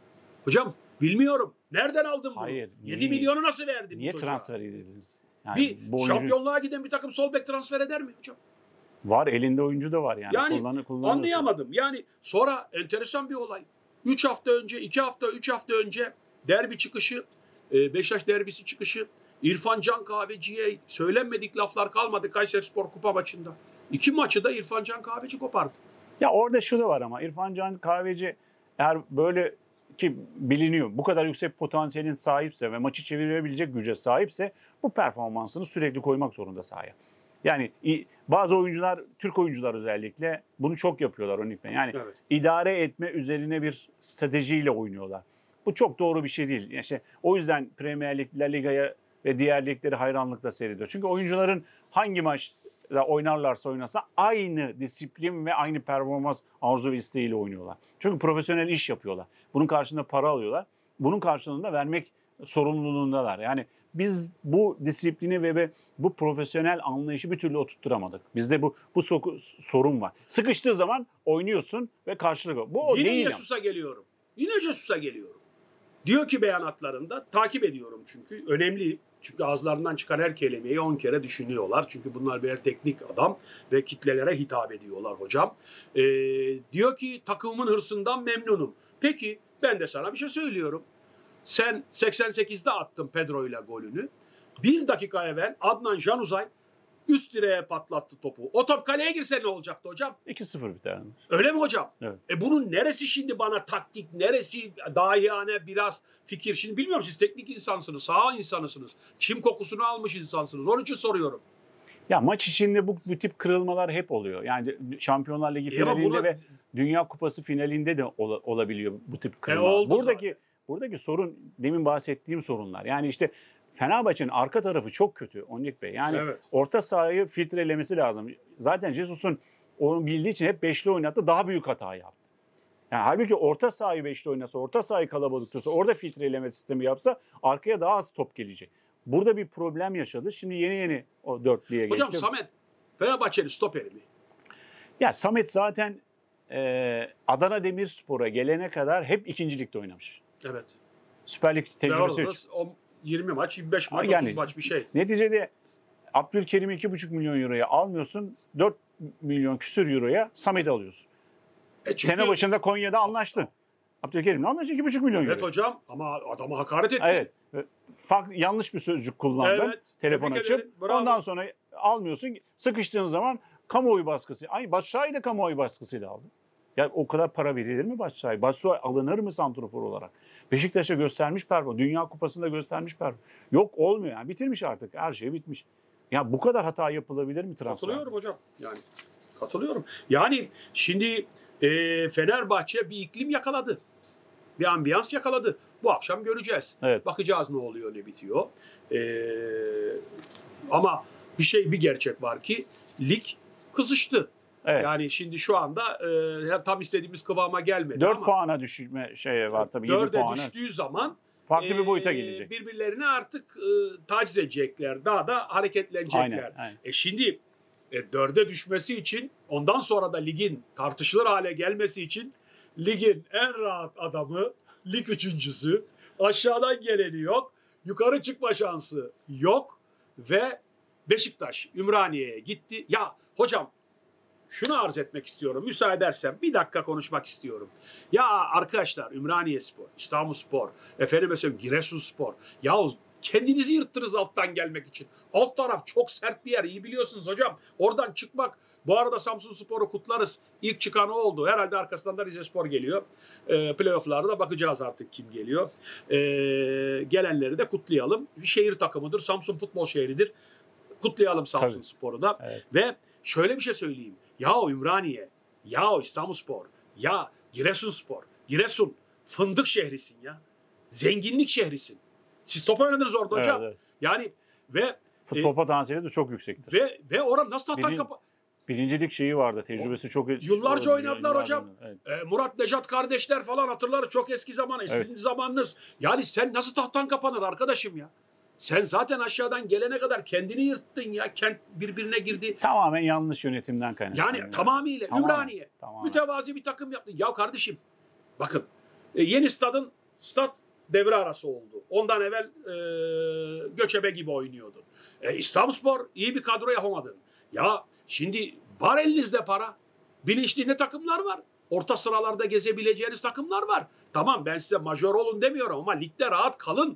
Hocam bilmiyorum. Nereden aldın bunu? Hayır, yedi niye- milyonu nasıl verdin Niye bu çocuğa? transfer edildiniz? Yani Bir bu oyuncu- şampiyonluğa giden bir takım sol bek transfer eder mi hocam? var, elinde oyuncu da var yani. Yani Kullanı- kullanıyorsun. anlayamadım. Yani sonra enteresan bir olay. üç hafta önce, iki hafta, üç hafta önce derbi çıkışı, e, Beşiktaş derbisi çıkışı İrfan Can Kahveci'ye söylenmedik laflar kalmadı Kayserispor Kupa maçında. İki maçı da İrfan Can Kahveci kopardı. Ya orada şu da var ama İrfan Can Kahveci eğer böyle ki biliniyor bu kadar yüksek potansiyelin sahipse ve maçı çevirebilecek güce sahipse bu performansını sürekli koymak zorunda sahaya. Yani i- bazı oyuncular, Türk oyuncular özellikle bunu çok yapıyorlar Örnek Bey. Yani Evet. idare etme üzerine bir stratejiyle oynuyorlar. Bu çok doğru bir şey değil. Yani işte o yüzden Premier Lig, La Liga'ya ve diğer ligleri hayranlıkla seyrediyor. Çünkü oyuncuların hangi maçta oynarlarsa oynasa aynı disiplin ve aynı performans arzu ve isteğiyle oynuyorlar. Çünkü profesyonel iş yapıyorlar. Bunun karşılığında para alıyorlar. Bunun karşılığında vermek sorumluluğundalar. Yani biz bu disiplini ve bu profesyonel anlayışı bir türlü oturtturamadık. Bizde bu bu soku- sorun var. Sıkıştığı zaman oynuyorsun ve karşılık. Bu o Yine değil. ama. Jesus'a geliyorum. Yine Jesus'a geliyorum. Diyor ki beyanatlarında, takip ediyorum çünkü önemli. Çünkü ağızlarından çıkan her kelimeyi on kere düşünüyorlar. Çünkü bunlar birer teknik adam ve kitlelere hitap ediyorlar hocam. Ee, diyor ki takımımın hırsından memnunum. Peki ben de sana bir şey söylüyorum. Sen seksen sekizde attın Pedro ile golünü. Bir dakika evvel Adnan Januzaj üst direğe patlattı topu. O top kaleye girse ne olacaktı hocam? iki sıfır biter. Öyle mi hocam? Evet. E bunun neresi şimdi bana taktik, neresi dahiyane biraz fikir? Şimdi bilmiyorum, siz teknik insansınız, saha insanısınız. Çim kokusunu almış insansınız. Onun için soruyorum. Ya maç içinde bu, bu tip kırılmalar hep oluyor. Yani Şampiyonlar Ligi E ama finalinde buna- ve Dünya Kupası finalinde de ola- olabiliyor bu tip kırılmalar. oldu buradaki zaten. buradaki sorun demin bahsettiğim sorunlar. Yani işte Fenerbahçe'nin arka tarafı çok kötü Onyek Bey. Yani Evet. orta sahayı filtrelemesi lazım. Zaten Jesus'un onu bildiği için hep beşli oynattı. Daha büyük hata yaptı. Yani halbuki orta sahayı beşli oynasa, orta sahayı kalabalık tutsa, orada filtreleme sistemi yapsa arkaya daha az top gelecek. Burada bir problem yaşadı. Şimdi yeni yeni o dörtlüye geçti. Hocam Samet, Fenerbahçe'nin stoperi mi? Ya Samet zaten e, Adana Demirspor'a gelene kadar hep ikincilikte oynamış. Evet. Süper Lig Ve tecrübesi orada yok. o yirmi maç, yirmi beş maç, Ha, yani- otuz maç bir şey. Neticede Abdülkerim'i iki buçuk milyon euroya almıyorsun. dört milyon küsür euroya Samet'i alıyorsun. E çünkü, Sene başında Konya'da anlaştın. Abdülkerim'le anlaştın iki buçuk milyon evet euro. hocam, ama adama hakaret etti. Evet. Farklı, yanlış bir sözcük kullandın. Evet, Telefon tebrik açıp. ederim, bravo. Ondan sonra almıyorsun. Sıkıştığın zaman kamuoyu baskısı. Ay Başakşehir de kamuoyu baskısıyla aldı. Ya o kadar para verilir mi Başakşehir? Başakşehir alınır mı santrafor olarak? Beşiktaş'a göstermiş performans. Dünya Kupası'nda göstermiş performans. Yok olmuyor yani. Bitirmiş artık. Her şey bitmiş. Ya bu kadar hata yapılabilir mi transfer? Katılıyorum hocam. Yani katılıyorum. Yani şimdi e, Fenerbahçe bir iklim yakaladı. Bir ambiyans yakaladı. Bu akşam göreceğiz. Evet. Bakacağız ne oluyor, ne bitiyor. E, ama bir şey, bir gerçek var ki lig kızıştı. Evet. Yani şimdi şu anda e, tam istediğimiz kıvama gelmedi dört ama puana düşme şey var tabii. yedi dörde puana. düştüğü zaman Farklı bir boyuta e, gelecek. birbirlerini artık e, taciz edecekler. Daha da hareketlenecekler. Aynen, aynen. E şimdi E, dörde düşmesi için, ondan sonra da ligin tartışılır hale gelmesi için ligin en rahat adamı, lig üçüncüsü, aşağıdan geleni yok, yukarı çıkma şansı yok ve Beşiktaş Ümraniye'ye gitti. Ya hocam şunu arz etmek istiyorum. Müsaade edersen bir dakika konuşmak istiyorum. Ya arkadaşlar Ümraniye-Spor, İstanbul-Spor, efendim mesela Giresun-Spor. Ya kendinizi yırttınız alttan gelmek için. Alt taraf çok sert bir yer. İyi biliyorsunuz hocam. Oradan çıkmak. Bu arada Samsunspor'u kutlarız. İlk çıkan o oldu. Herhalde arkasından da Rizespor geliyor. E, playoff'larda bakacağız artık kim geliyor. E, gelenleri de kutlayalım. Şehir takımıdır. Samsun futbol şehridir. Kutlayalım Samsunspor'u da. Evet. Ve şöyle bir şey söyleyeyim. Ya Ümraniye, ya İstanbulspor, ya Giresunspor. Giresun fındık şehrisin ya. Zenginlik şehrisin. Siz top oynadınız orada Evet, hocam. evet. Yani ve Futbol e, potansiyeli de çok yüksektir. Ve ve orada nasıl tahtan kapa... Birincilik şeyi vardı. Tecrübesi o, çok... Yıllarca oynadılar hocam. Evet. E, Murat Nejat kardeşler falan hatırlarız. Çok eski zaman. Evet. Sizin zamanınız. Yani sen nasıl tahtan kapanır arkadaşım ya? Sen zaten aşağıdan gelene kadar kendini yırttın ya. Kent birbirine girdi. Tamamen yanlış yönetimden kaynaklı. Yani, yani tamamıyla tamamen, Ümraniye. Tamamen. Mütevazi bir takım yaptı. Ya kardeşim bakın e, yeni stadın stat devre arası oldu. Ondan evvel e, göçebe gibi oynuyordu. E, İstanbulspor iyi bir kadro yapamadın. Ya şimdi var elinizde para. Bilinçli ne takımlar var. Orta sıralarda gezebileceğiniz takımlar var. Tamam ben size majör olun demiyorum ama ligde rahat kalın.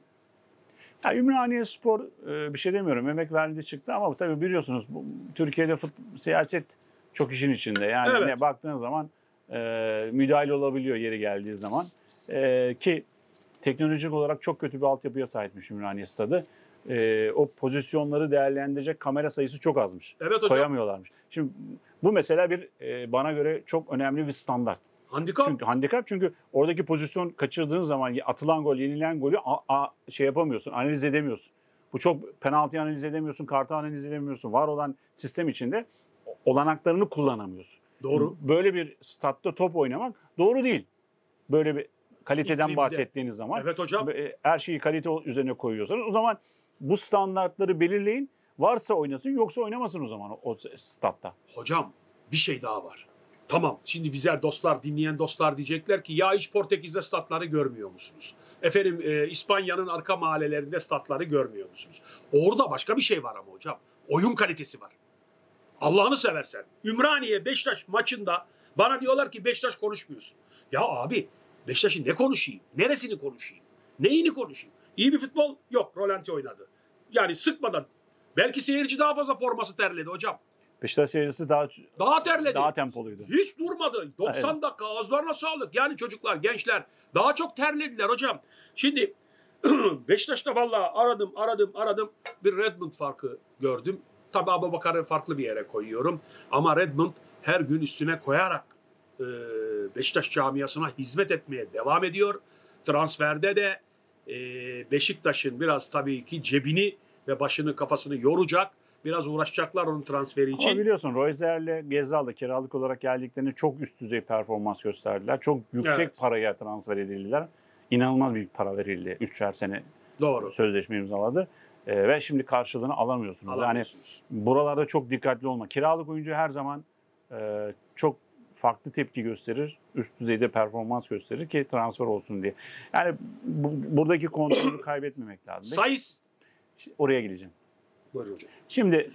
Ya Ümraniye-Spor bir şey demiyorum. Emek verdi çıktı ama tabii biliyorsunuz bu, Türkiye'de futbol, siyaset çok işin içinde. Yani evet. Ne baktığın zaman e, müdahale olabiliyor yeri geldiği zaman. E, ki teknolojik olarak çok kötü bir altyapıya sahipmiş Ümraniye Stadı. E, o pozisyonları değerlendirecek kamera sayısı çok azmış. Evet hocam. Koyamıyorlarmış. Şimdi bu mesela bir e, bana göre çok önemli bir standart. Handikap. Çünkü handikap çünkü oradaki pozisyon kaçırdığın zaman atılan gol, yenilen golü a, a, şey yapamıyorsun, analiz edemiyorsun. Bu çok penaltı analiz edemiyorsun, kartı analiz edemiyorsun. Var olan sistem içinde olanaklarını kullanamıyorsun. Doğru. Böyle bir statta top oynamak doğru değil. Böyle bir kaliteden İklimde. bahsettiğiniz zaman. Evet hocam. Her şeyi kalite üzerine koyuyorsanız o zaman bu standartları belirleyin. Varsa oynasın yoksa oynamasın o zaman o statta. Hocam bir şey daha var. Tamam şimdi bize dostlar, dinleyen dostlar diyecekler ki ya hiç Portekiz'de statları görmüyor musunuz? Efendim e, İspanya'nın arka mahallelerinde statları görmüyor musunuz? Orada başka bir şey var ama hocam. Oyun kalitesi var. Allah'ını seversen. Ümraniye Beşiktaş maçında bana diyorlar ki Beşiktaş konuşmuyorsun. Ya abi Beşiktaş'ın ne konuşayım? Neresini konuşayım? Neyini konuşayım? İyi bir futbol yok. Rolanti oynadı. Yani sıkmadan. Belki seyirci daha fazla forması terledi hocam. Beşiktaş seyircisi daha daha terledi. Daha tempoluydu. Hiç durmadı. doksan evet. dakika ağızlarına sağlık. Yani çocuklar, gençler daha çok terlediler hocam. Şimdi Beşiktaş'ta vallahi aradım, aradım, aradım. Bir Redmond farkı gördüm. Tabii Abubakar'ı farklı bir yere koyuyorum. Ama Redmond her gün üstüne koyarak e, Beşiktaş camiasına hizmet etmeye devam ediyor. Transferde de e, Beşiktaş'ın biraz tabii ki cebini ve başını kafasını yoracak. Biraz uğraşacaklar onun transferi için. Ama biliyorsun Royzer'le Gezzal da kiralık olarak geldiklerinde çok üst düzey performans gösterdiler. Çok yüksek evet. paraya transfer edildiler. İnanılmaz büyük para verildi. Üçer sene Doğru. sözleşme imzaladı. Ee, ve şimdi karşılığını alamıyorsunuz. Alamıyorsunuz. Yani buralarda çok dikkatli olma. Kiralık oyuncu her zaman e, çok farklı tepki gösterir. Üst düzeyde performans gösterir ki transfer olsun diye. Yani bu, buradaki kontrolü kaybetmemek lazım. Sayıs. Oraya gideceğim. Buyurun hocam. Şimdi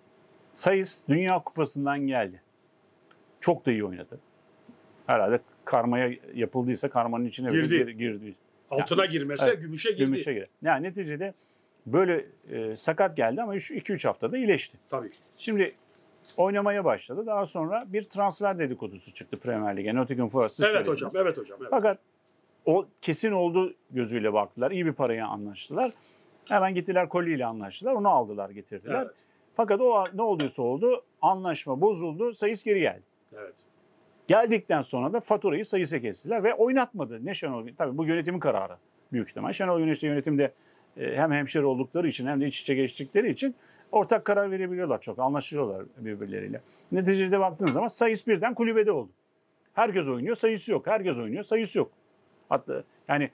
Sayıs Dünya Kupası'ndan geldi. Çok da iyi oynadı. Herhalde karmaya yapıldıysa karmanın içine girdi. Gir, girdi. Altına yani, girmese evet, gümüşe girdi. Gümüşe girdi. Yani neticede böyle e, sakat geldi ama iki üç haftada iyileşti. Tabii. Şimdi oynamaya başladı. Daha sonra bir transfer dedikodusu çıktı Premier Lig'e. Nottingham Forest. Evet hocam, evet hocam. Evet. Fakat o kesin oldu gözüyle baktılar. İyi bir paraya anlaştılar. Hemen gittiler Colli ile anlaştılar. Onu aldılar, getirdiler. Evet. Fakat o ne olduysa oldu. Anlaşma bozuldu. Sayıs geri geldi. Evet. Geldikten sonra da faturayı Sayıs'a kestiler ve oynatmadı. Ne Şenol, tabii bu yönetimin kararı büyük ihtimal. Şenol Güneş'te yönetimde hem hemşire oldukları için hem de iç içe geçtikleri için ortak karar verebiliyorlar çok. Anlaşıyorlar birbirleriyle. Neticede baktığınız zaman Sayıs birden kulübede oldu. Herkes oynuyor, Sayıs yok. Herkes oynuyor, Sayıs yok. Hatta yani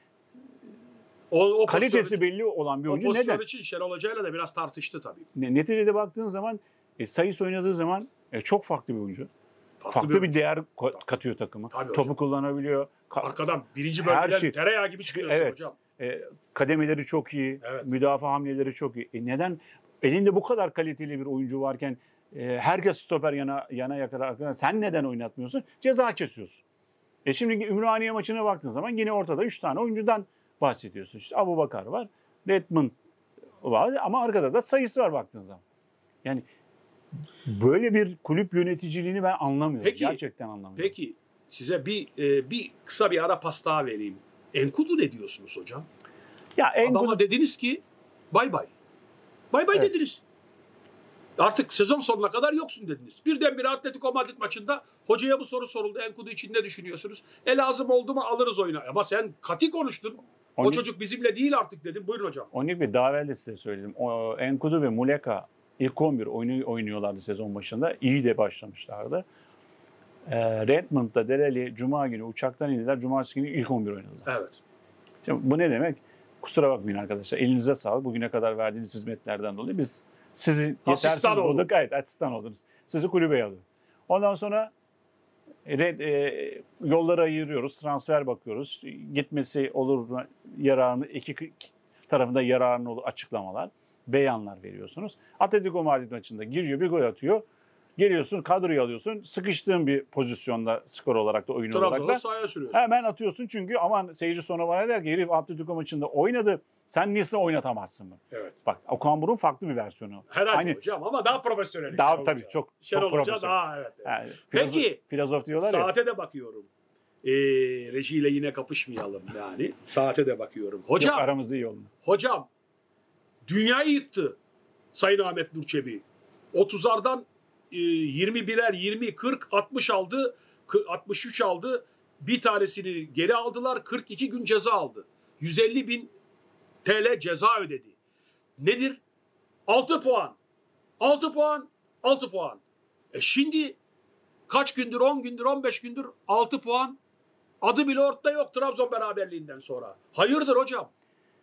O, o kalitesi belli olan bir oyuncu. O pozisyon neden? için Şenol Hoca'yla da biraz tartıştı tabii. Neticede baktığın zaman E, Sayıs oynadığı zaman e, çok farklı bir oyuncu. Farklı, Farklı, bir, bir değer ko- katıyor takıma. Tabii Topu hocam. kullanabiliyor. Ka- Arkadan birinci Her bölgeden şey- tereyağı gibi çıkıyorsun Evet. hocam. E, kademeleri çok iyi. Evet. Müdafaa hamleleri çok iyi. E, neden elinde bu kadar kaliteli bir oyuncu varken e, herkes stoper yana yana yakar arkadan sen neden oynatmıyorsun? Ceza kesiyorsun. E şimdi Ümraniye maçına baktığın zaman yine ortada üç tane oyuncudan bahsediyorsun. İşte Abubakar var, Redmond var ama arkada da Sayıs var baktığın zaman. Yani böyle bir kulüp yöneticiliğini ben anlamıyorum. Peki, Gerçekten anlamıyorum. Peki size bir e, bir kısa bir ara pas daha vereyim. Enkudu ne diyorsunuz hocam? Ya en Adama dediniz ki bay bay. Bay bay Evet. dediniz. Artık sezon sonuna kadar yoksun dediniz. Birdenbire Atletico Madrid maçında hocaya bu soru soruldu. Enkudu için ne düşünüyorsunuz? E lazım oldu mu alırız oyuna. Ama sen katı konuştun. O Onu- çocuk bizimle değil artık dedim. Buyurun hocam. Onun gibi daha evvel de size söyledim. O, Enkudu ve Muleka ilk on bir oyunu oynuyorlardı sezon başında. İyi de başlamışlardı. E, Redmond'da Delali Cuma günü uçaktan indiler. Cumartesi günü ilk on bir oynadılar. Evet. Şimdi bu ne demek? Kusura bakmayın arkadaşlar. Elinize sağlık. Bugüne kadar verdiğiniz hizmetlerden dolayı biz sizi yetersiz Asistan olduk. bulduk. Evet, asistan oldunuz. Sizi kulübeye alıyoruz. Ondan sonra red, e, yolları ayırıyoruz. Transfer bakıyoruz. Gitmesi olur mu? Yararını iki iki tarafında yararını olur açıklamalar. Beyanlar veriyorsunuz. Atletico Madrid maçında giriyor, bir gol atıyor. Geliyorsun, kadroyu alıyorsun. Sıkıştığın bir pozisyonda skor olarak da oyun olarak Trabzon'da da sahaya sürüyorsun. hemen atıyorsun çünkü aman seyirci sonra bana der ki herif Atletico maçında oynadı. Sen niye oynatamazsın mı? Evet. Bak Okan Buruk'un farklı bir versiyonu. Herhalde Aynı- hocam ama daha profesyonel. Daha Şenol tabii Hoca. çok Şenol çok Hoca profesyonel. daha evet. evet. Yani Peki, filozof, filozof diyorlar ya. Saate de bakıyorum. Ee, rejiyle yine kapışmayalım yani. Saate de bakıyorum. Hocam, Yok, aramızda iyi oldu. hocam dünyayı yıktı Sayın Ahmet Nur Çebi. otuzlardan e, yirmi birer, yirmi, kırk, altmış aldı. kı- altmış üç aldı. Bir tanesini geri aldılar. kırk iki gün ceza aldı. yüz elli bin T L ceza ödedi. Nedir? altı puan. altı puan. altı puan. E şimdi kaç gündür? on gündür, on beş gündür altı puan. Adı bile ortada yok Trabzon beraberliğinden sonra. Hayırdır hocam?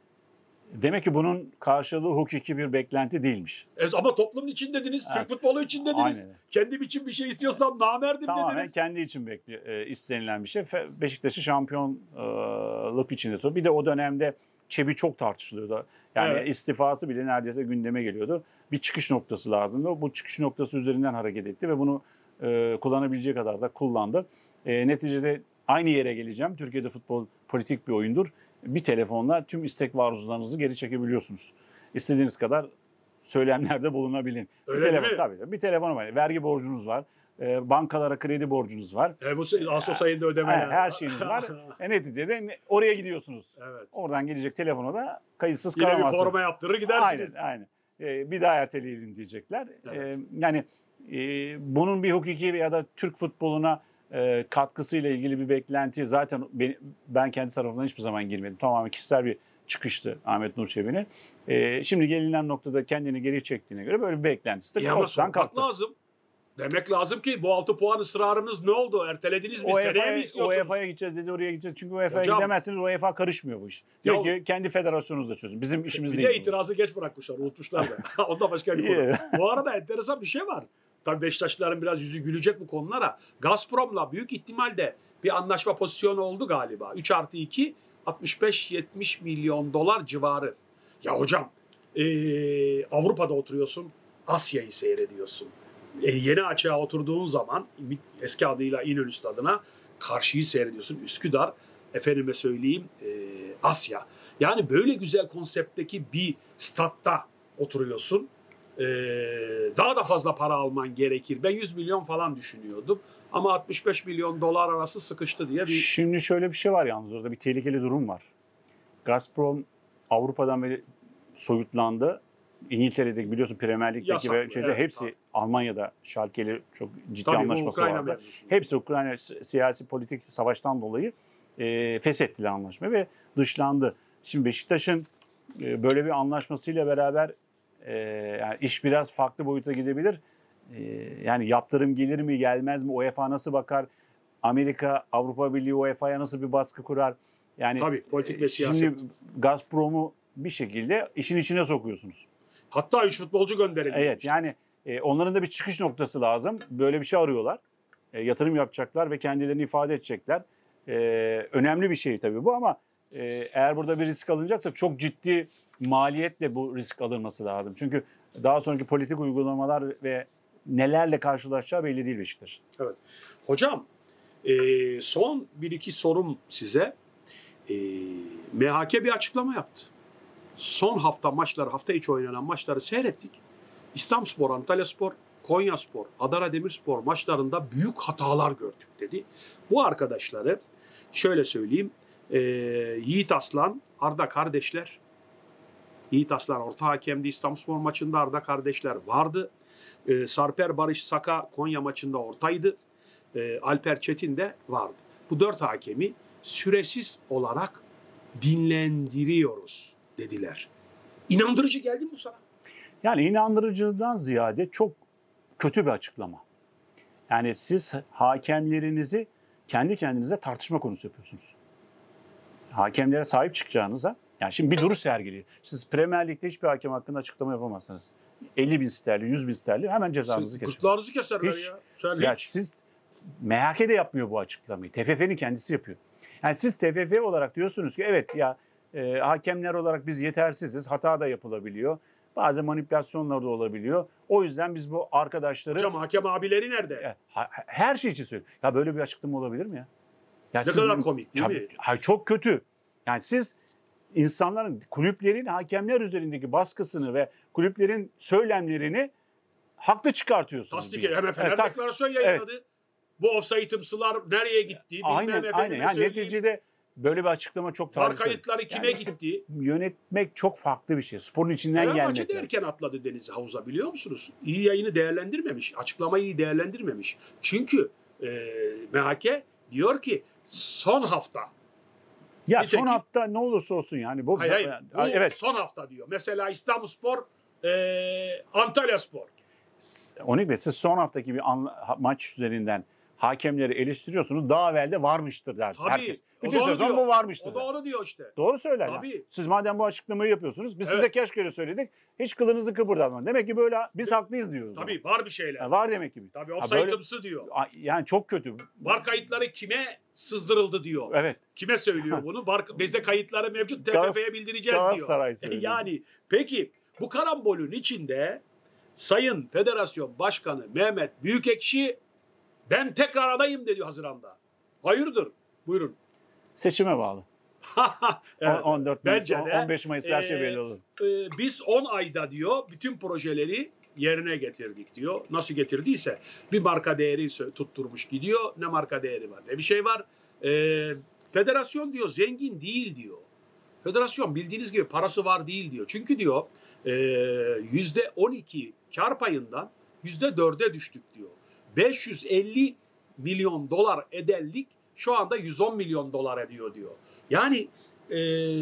Demek ki bunun karşılığı hukuki bir beklenti değilmiş. E, ama toplumun için dediniz, Evet. Türk futbolu için dediniz. Aynen. Kendim için bir şey istiyorsam namerdim Tamamen dediniz. kendi için bekli, e, istenilen bir şey. Fe- Beşiktaş'ı şampiyonluk için de tutuyor. Bir de o dönemde Çebi çok tartışılıyordu. Yani Evet. istifası bile neredeyse gündeme geliyordu. Bir çıkış noktası lazımdı. Bu çıkış noktası üzerinden hareket etti ve bunu e, kullanabileceği kadar da kullandı. E, neticede aynı yere geleceğim. Türkiye'de futbol politik bir oyundur. Bir telefonla tüm istek ve arzularınızı geri çekebiliyorsunuz. İstediğiniz kadar söylemlerde bulunabilin. Öyle bir değil telefon, mi? tabii, tabii. Bir telefon var. Vergi borcunuz var. E, bankalara kredi borcunuz var. E, bu se- Ağustos ayında ödemeler. Ha, her şeyiniz var. E, neticede ne- oraya gidiyorsunuz. Evet. Oradan gelecek telefona da kayıtsız Yine bir kalamazsınız. forma yaptırır gidersiniz. Aynen, aynen. E, bir daha erteleyelim diyecekler. Evet. E, yani e, bunun bir hukuki ya da Türk futboluna e, katkısıyla ilgili bir beklenti zaten ben, ben kendi tarafından hiçbir zaman girmedim. Tamamen kişisel bir çıkıştı Ahmet Nur Çebi'nin. E, şimdi gelinen noktada kendini geri çektiğine göre böyle bir beklentisi de İyi ama ortadan sormak kalktı. lazım. Demek lazım ki bu altı puan ısrarınız ne oldu? Ertelediniz mi? Seneye mi UEFA'ya istiyorsunuz? UEFA'ya gideceğiz dedi, oraya gideceğiz. Çünkü UEFA'ya Hocam- gidemezsiniz. UEFA karışmıyor bu iş. Diyor Ya- ki kendi federasyonunuzla çözün. Bizim işimiz Bir değil. de bu. itirazı geç bırakmışlar, unutmuşlar da. O da başka bir İyi. konu. Bu arada enteresan bir şey var. Tabii Beşiktaşlıların biraz yüzü gülecek bu konulara. Gazprom'la büyük ihtimalle bir anlaşma pozisyonu oldu galiba. üç artı iki, altmış beş yetmiş milyon dolar civarı. Ya hocam, ee, Avrupa'da oturuyorsun, Asya'yı seyrediyorsun. E, yeni açığa oturduğun zaman, eski adıyla İnönü Stadı'na karşıyı seyrediyorsun. Üsküdar, efendime söyleyeyim, e, Asya. Yani böyle güzel konseptteki bir statta oturuyorsun. Ee, daha da fazla para alman gerekir. Ben yüz milyon falan düşünüyordum. Ama altmış beş milyon dolar arası sıkıştı diye bir... Şimdi şöyle bir şey var yalnız orada bir tehlikeli durum var. Gazprom Avrupa'dan böyle soyutlandı. İngiltere'deki biliyorsun Premier Lig'deki Yasaklı, ve şeyde evet, hepsi tabii. Almanya'da Schalke'li çok ciddi Tabii bu anlaşması Ukrayna vardı. mevzusu. Hepsi Ukrayna si- siyasi politik savaştan dolayı e, feshettiler anlaşmayı ve dışlandı. Şimdi Beşiktaş'ın e, böyle bir anlaşmasıyla beraber e, yani iş biraz farklı boyuta gidebilir. E, yani yaptırım gelir mi gelmez mi? UEFA nasıl bakar? Amerika, Avrupa Birliği U E F A'ya nasıl bir baskı kurar? Yani Tabii, politik ve e, siyaset. Şimdi Gazprom'u bir şekilde işin içine sokuyorsunuz. Hatta üç futbolcu gönderildi. Evet yani e, onların da bir çıkış noktası lazım. Böyle bir şey arıyorlar. E, yatırım yapacaklar ve kendilerini ifade edecekler. E, önemli bir şey tabii bu ama e, eğer burada bir risk alınacaksa çok ciddi maliyetle bu risk alınması lazım. Çünkü daha sonraki politik uygulamalar ve nelerle karşılaşacağı belli değil Beşiktaş. Evet. Hocam e, son bir iki sorum size. E, M H K bir açıklama yaptı. Son hafta maçları, hafta içi oynanan maçları seyrettik. İstanbulspor, Antalyaspor, Konyaspor, Adana Demirspor maçlarında büyük hatalar gördük dedi. Bu arkadaşları şöyle söyleyeyim. E, Yiğit Aslan, Arda kardeşler. Yiğit Aslan orta hakemdi İstanbulspor maçında, Arda kardeşler vardı. E, Sarper Barış Saka Konya maçında ortaydı. E, Alper Çetin de vardı. Bu dört hakemi süresiz olarak dinlendiriyoruz dediler. İnandırıcı geldi mi bu sana? Yani inandırıcıdan ziyade çok kötü bir açıklama. Yani siz hakemlerinizi kendi kendinize tartışma konusu yapıyorsunuz. Hakemlere sahip çıkacağınıza, yani şimdi bir duruş sergiliyor. Siz Premier Lig'de hiçbir hakem hakkında açıklama yapamazsınız. elli bin sterlin, yüz bin sterlin hemen cezanızı keser. Gırtlağınızı keserler Hiç, ya. Sen ya hiç. siz M H K de yapmıyor bu açıklamayı. T F F'nin kendisi yapıyor. Yani siz T F F olarak diyorsunuz ki evet ya e, hakemler olarak biz yetersiziz. Hata da yapılabiliyor. Bazen manipülasyonlar da olabiliyor. O yüzden biz bu arkadaşları... Hocam hakem abileri nerede? E, ha- her şey için söylüyorum. Ya böyle bir açıklama olabilir mi ya? Ya Ne siz- kadar komik değil Tabii, mi? hayır, çok kötü. Yani siz insanların, kulüplerin hakemler üzerindeki baskısını ve kulüplerin söylemlerini haklı çıkartıyorsunuz. Tasdik bir- hemen Fener Evet, tas- deklarasyon yayınladı. Bu offside'ımsılar nereye gitti? Bilmem Aynen, efendime aynen. Yani söyleyeyim. neticede böyle bir açıklama çok Var tarihsel. kayıtları kime Yani işte gitti? Yönetmek çok farklı bir şey. Sporun içinden Fenerbahçe gelmek de lazım. erken atladı denize havuza biliyor musunuz? İyi yayını değerlendirmemiş. Açıklamayı iyi değerlendirmemiş. Çünkü e, M H K diyor ki son hafta. Ya Nitekim- son hafta ne olursa olsun yani bu Hayır hayır. Bu evet son hafta diyor. Mesela İstanbulspor, e, Antalyaspor. Onik Bey siz son haftaki bir anla- ha- maç üzerinden hakemleri eleştiriyorsunuz. Daha evvel de varmıştır der Tabii. herkes. O Bütün da onu sezon diyor. bu varmıştır O da der. onu diyor işte. Doğru söyler. Tabii. Yani. Siz madem bu açıklamayı yapıyorsunuz biz Evet. size keşke öyle söyledik. Hiç kılınızı kıpırdatmayın. Demek ki böyle biz haklıyız diyoruz. Tabii var bir şeyler. Yani var demek ki. Tabii Ha, offside'ımsı diyor. A- Yani çok kötü. Var kayıtları kime sızdırıldı diyor. Evet. Kime söylüyor bunu? Var, bizde kayıtları mevcut. T F Galatasaray- F'ye bildireceğiz Galatasaray diyor. söylüyor. Yani peki bu karambolün içinde Sayın Federasyon Başkanı Mehmet Büyükekşi ben tekrar adayım diyor Haziran'da. Hayırdır? Buyurun. Seçime bağlı. Evet, on dört Mayıs, bence de, on beş Mayıs'ta her şey e, belli olur. e, biz on ayda diyor bütün projeleri yerine getirdik diyor. Nasıl getirdiyse bir marka değeri sö- tutturmuş gidiyor. Ne marka değeri var ne bir şey var. E, federasyon diyor zengin değil diyor. Federasyon bildiğiniz gibi parası var değil diyor. Çünkü diyor e, yüzde on iki kar payından yüzde dörde düştük diyor. beş yüz elli milyon dolar ederlik şu anda yüz on milyon dolar ediyor diyor. Yani e,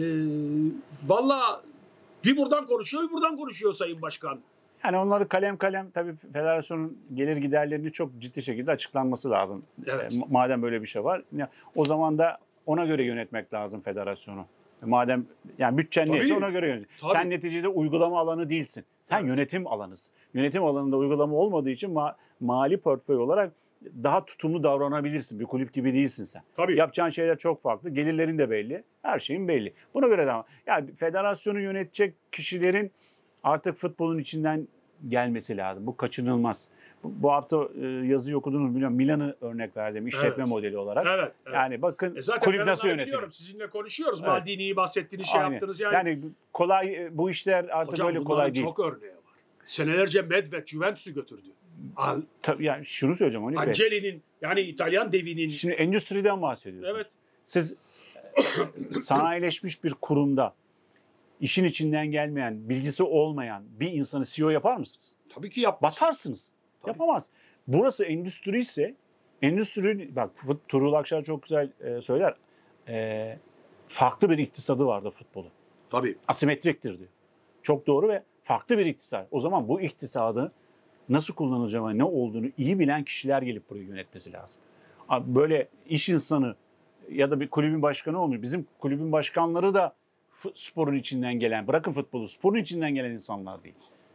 valla bir buradan konuşuyor bir buradan konuşuyor Sayın Başkan. Yani onları kalem kalem tabii federasyonun gelir giderlerini çok ciddi şekilde açıklanması lazım. Evet. E, madem böyle bir şey var. Ya, o zaman da ona göre yönetmek lazım federasyonu. E, Madem yani bütçen Tabii. neyse ona göre yönet. Tabii. Sen neticede uygulama alanı değilsin. Sen Evet. yönetim alanısın. Yönetim alanında uygulama olmadığı için ma- mali portföy olarak daha tutumlu davranabilirsin. Bir kulüp gibi değilsin sen. Tabii. Yapacağın şeyler çok farklı. Gelirlerin de belli. Her şeyin belli. Buna göre devam. Yani federasyonu yönetecek kişilerin artık futbolun içinden gelmesi lazım. Bu kaçınılmaz. Bu, bu hafta e, yazıyı okudunuz bilmiyorum. Milan'ı örnek verdim işletme Evet. modeli olarak. Evet. evet. Yani bakın E zaten kulüp ben nasıl onları yönetiyor. biliyorum. Sizinle konuşuyoruz. Evet. Maldini'yi bahsettiğiniz şey Aynen. yaptınız yani. Yani kolay e, bu işler artık Hocam böyle bunların kolay değil. çok örneği var. Senelerce Medved Juventus'u götürdü. Al, Tabii yani şunu söyleyeceğim Onik Bey. Angeli'nin yani İtalyan devinin. Şimdi endüstriden bahsediyorsunuz. Evet. Siz e, sanayileşmiş bir kurumda işin içinden gelmeyen, bilgisi olmayan bir insanı C E O yapar mısınız? Tabii ki yapmaz. Batarsınız. Tabii. Yapamaz. Burası endüstri ise endüstri bak Fut- Tuğrul Akşar çok güzel e, söyler. E, farklı bir iktisadı vardır futbolun. Tabii. Asimetriktir diyor. Çok doğru ve farklı bir iktisat. O zaman bu iktisadı nasıl kullanılacağını, ne olduğunu iyi bilen kişiler gelip burayı yönetmesi lazım. Abi böyle iş insanı ya da bir kulübün başkanı olmuyor. Bizim kulübün başkanları da f- sporun içinden gelen, bırakın futbolu, sporun içinden gelen insanlar değil.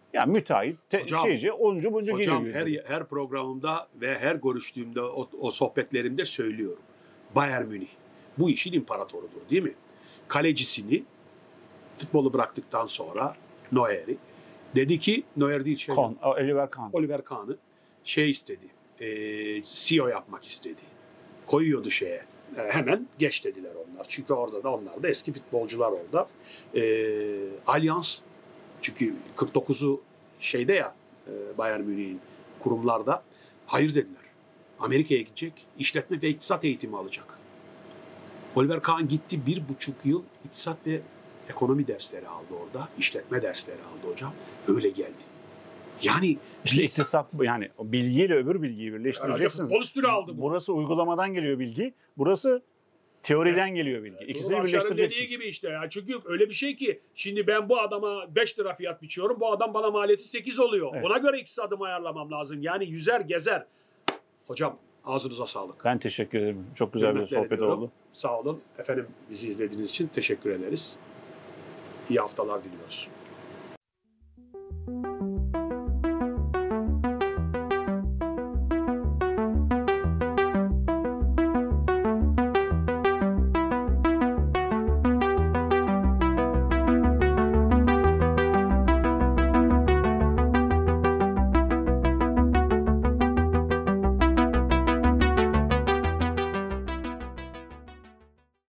Yani müteahhit, te, Hocam, şeyci, oncu buncu Hocam geliyor. her her programımda ve her görüştüğümde o, o sohbetlerimde söylüyorum. Bayern Münih bu işin imparatorudur değil mi? Kalecisini futbolu bıraktıktan sonra Neuer'i dedi ki Neuer değil şey Kahn, Oliver Kahn. Oliver Kahn'ı şey istedi. E, C E O yapmak istedi. Koyuyordu şeye. E, hemen geç dediler onlar. Çünkü orada da onlar da eski futbolcular orada. E, Allianz çünkü kırk dokuzu şeyde ya e, Bayern Münih'in kurumlarda hayır dediler. Amerika'ya gidecek, işletme ve iktisat eğitimi alacak. Oliver Kahn gitti bir buçuk yıl iktisat ve ekonomi dersleri aldı orada. İşletme dersleri aldı hocam. Öyle geldi. Yani İşte biz- iktisat bu. Yani o bilgiyle öbür bilgiyi birleştireceksiniz. Futbol üstüne aldı bu. Burası uygulamadan geliyor bilgi. Burası teoriden geliyor bilgi. İkisini Doğru, Başar'ın dediği birleştireceksiniz. gibi işte ya. Çünkü öyle bir şey ki şimdi ben bu adama beş lira fiyat biçiyorum. Bu adam bana maliyeti sekiz oluyor. Evet. Ona göre iktisadımı ayarlamam lazım. Yani yüzer gezer. Hocam ağzınıza sağlık. Ben teşekkür ederim. Çok güzel bir Hürmetler sohbet ediyorum. oldu. Sağ olun. Efendim bizi izlediğiniz için teşekkür ederiz. İyi haftalar diliyoruz.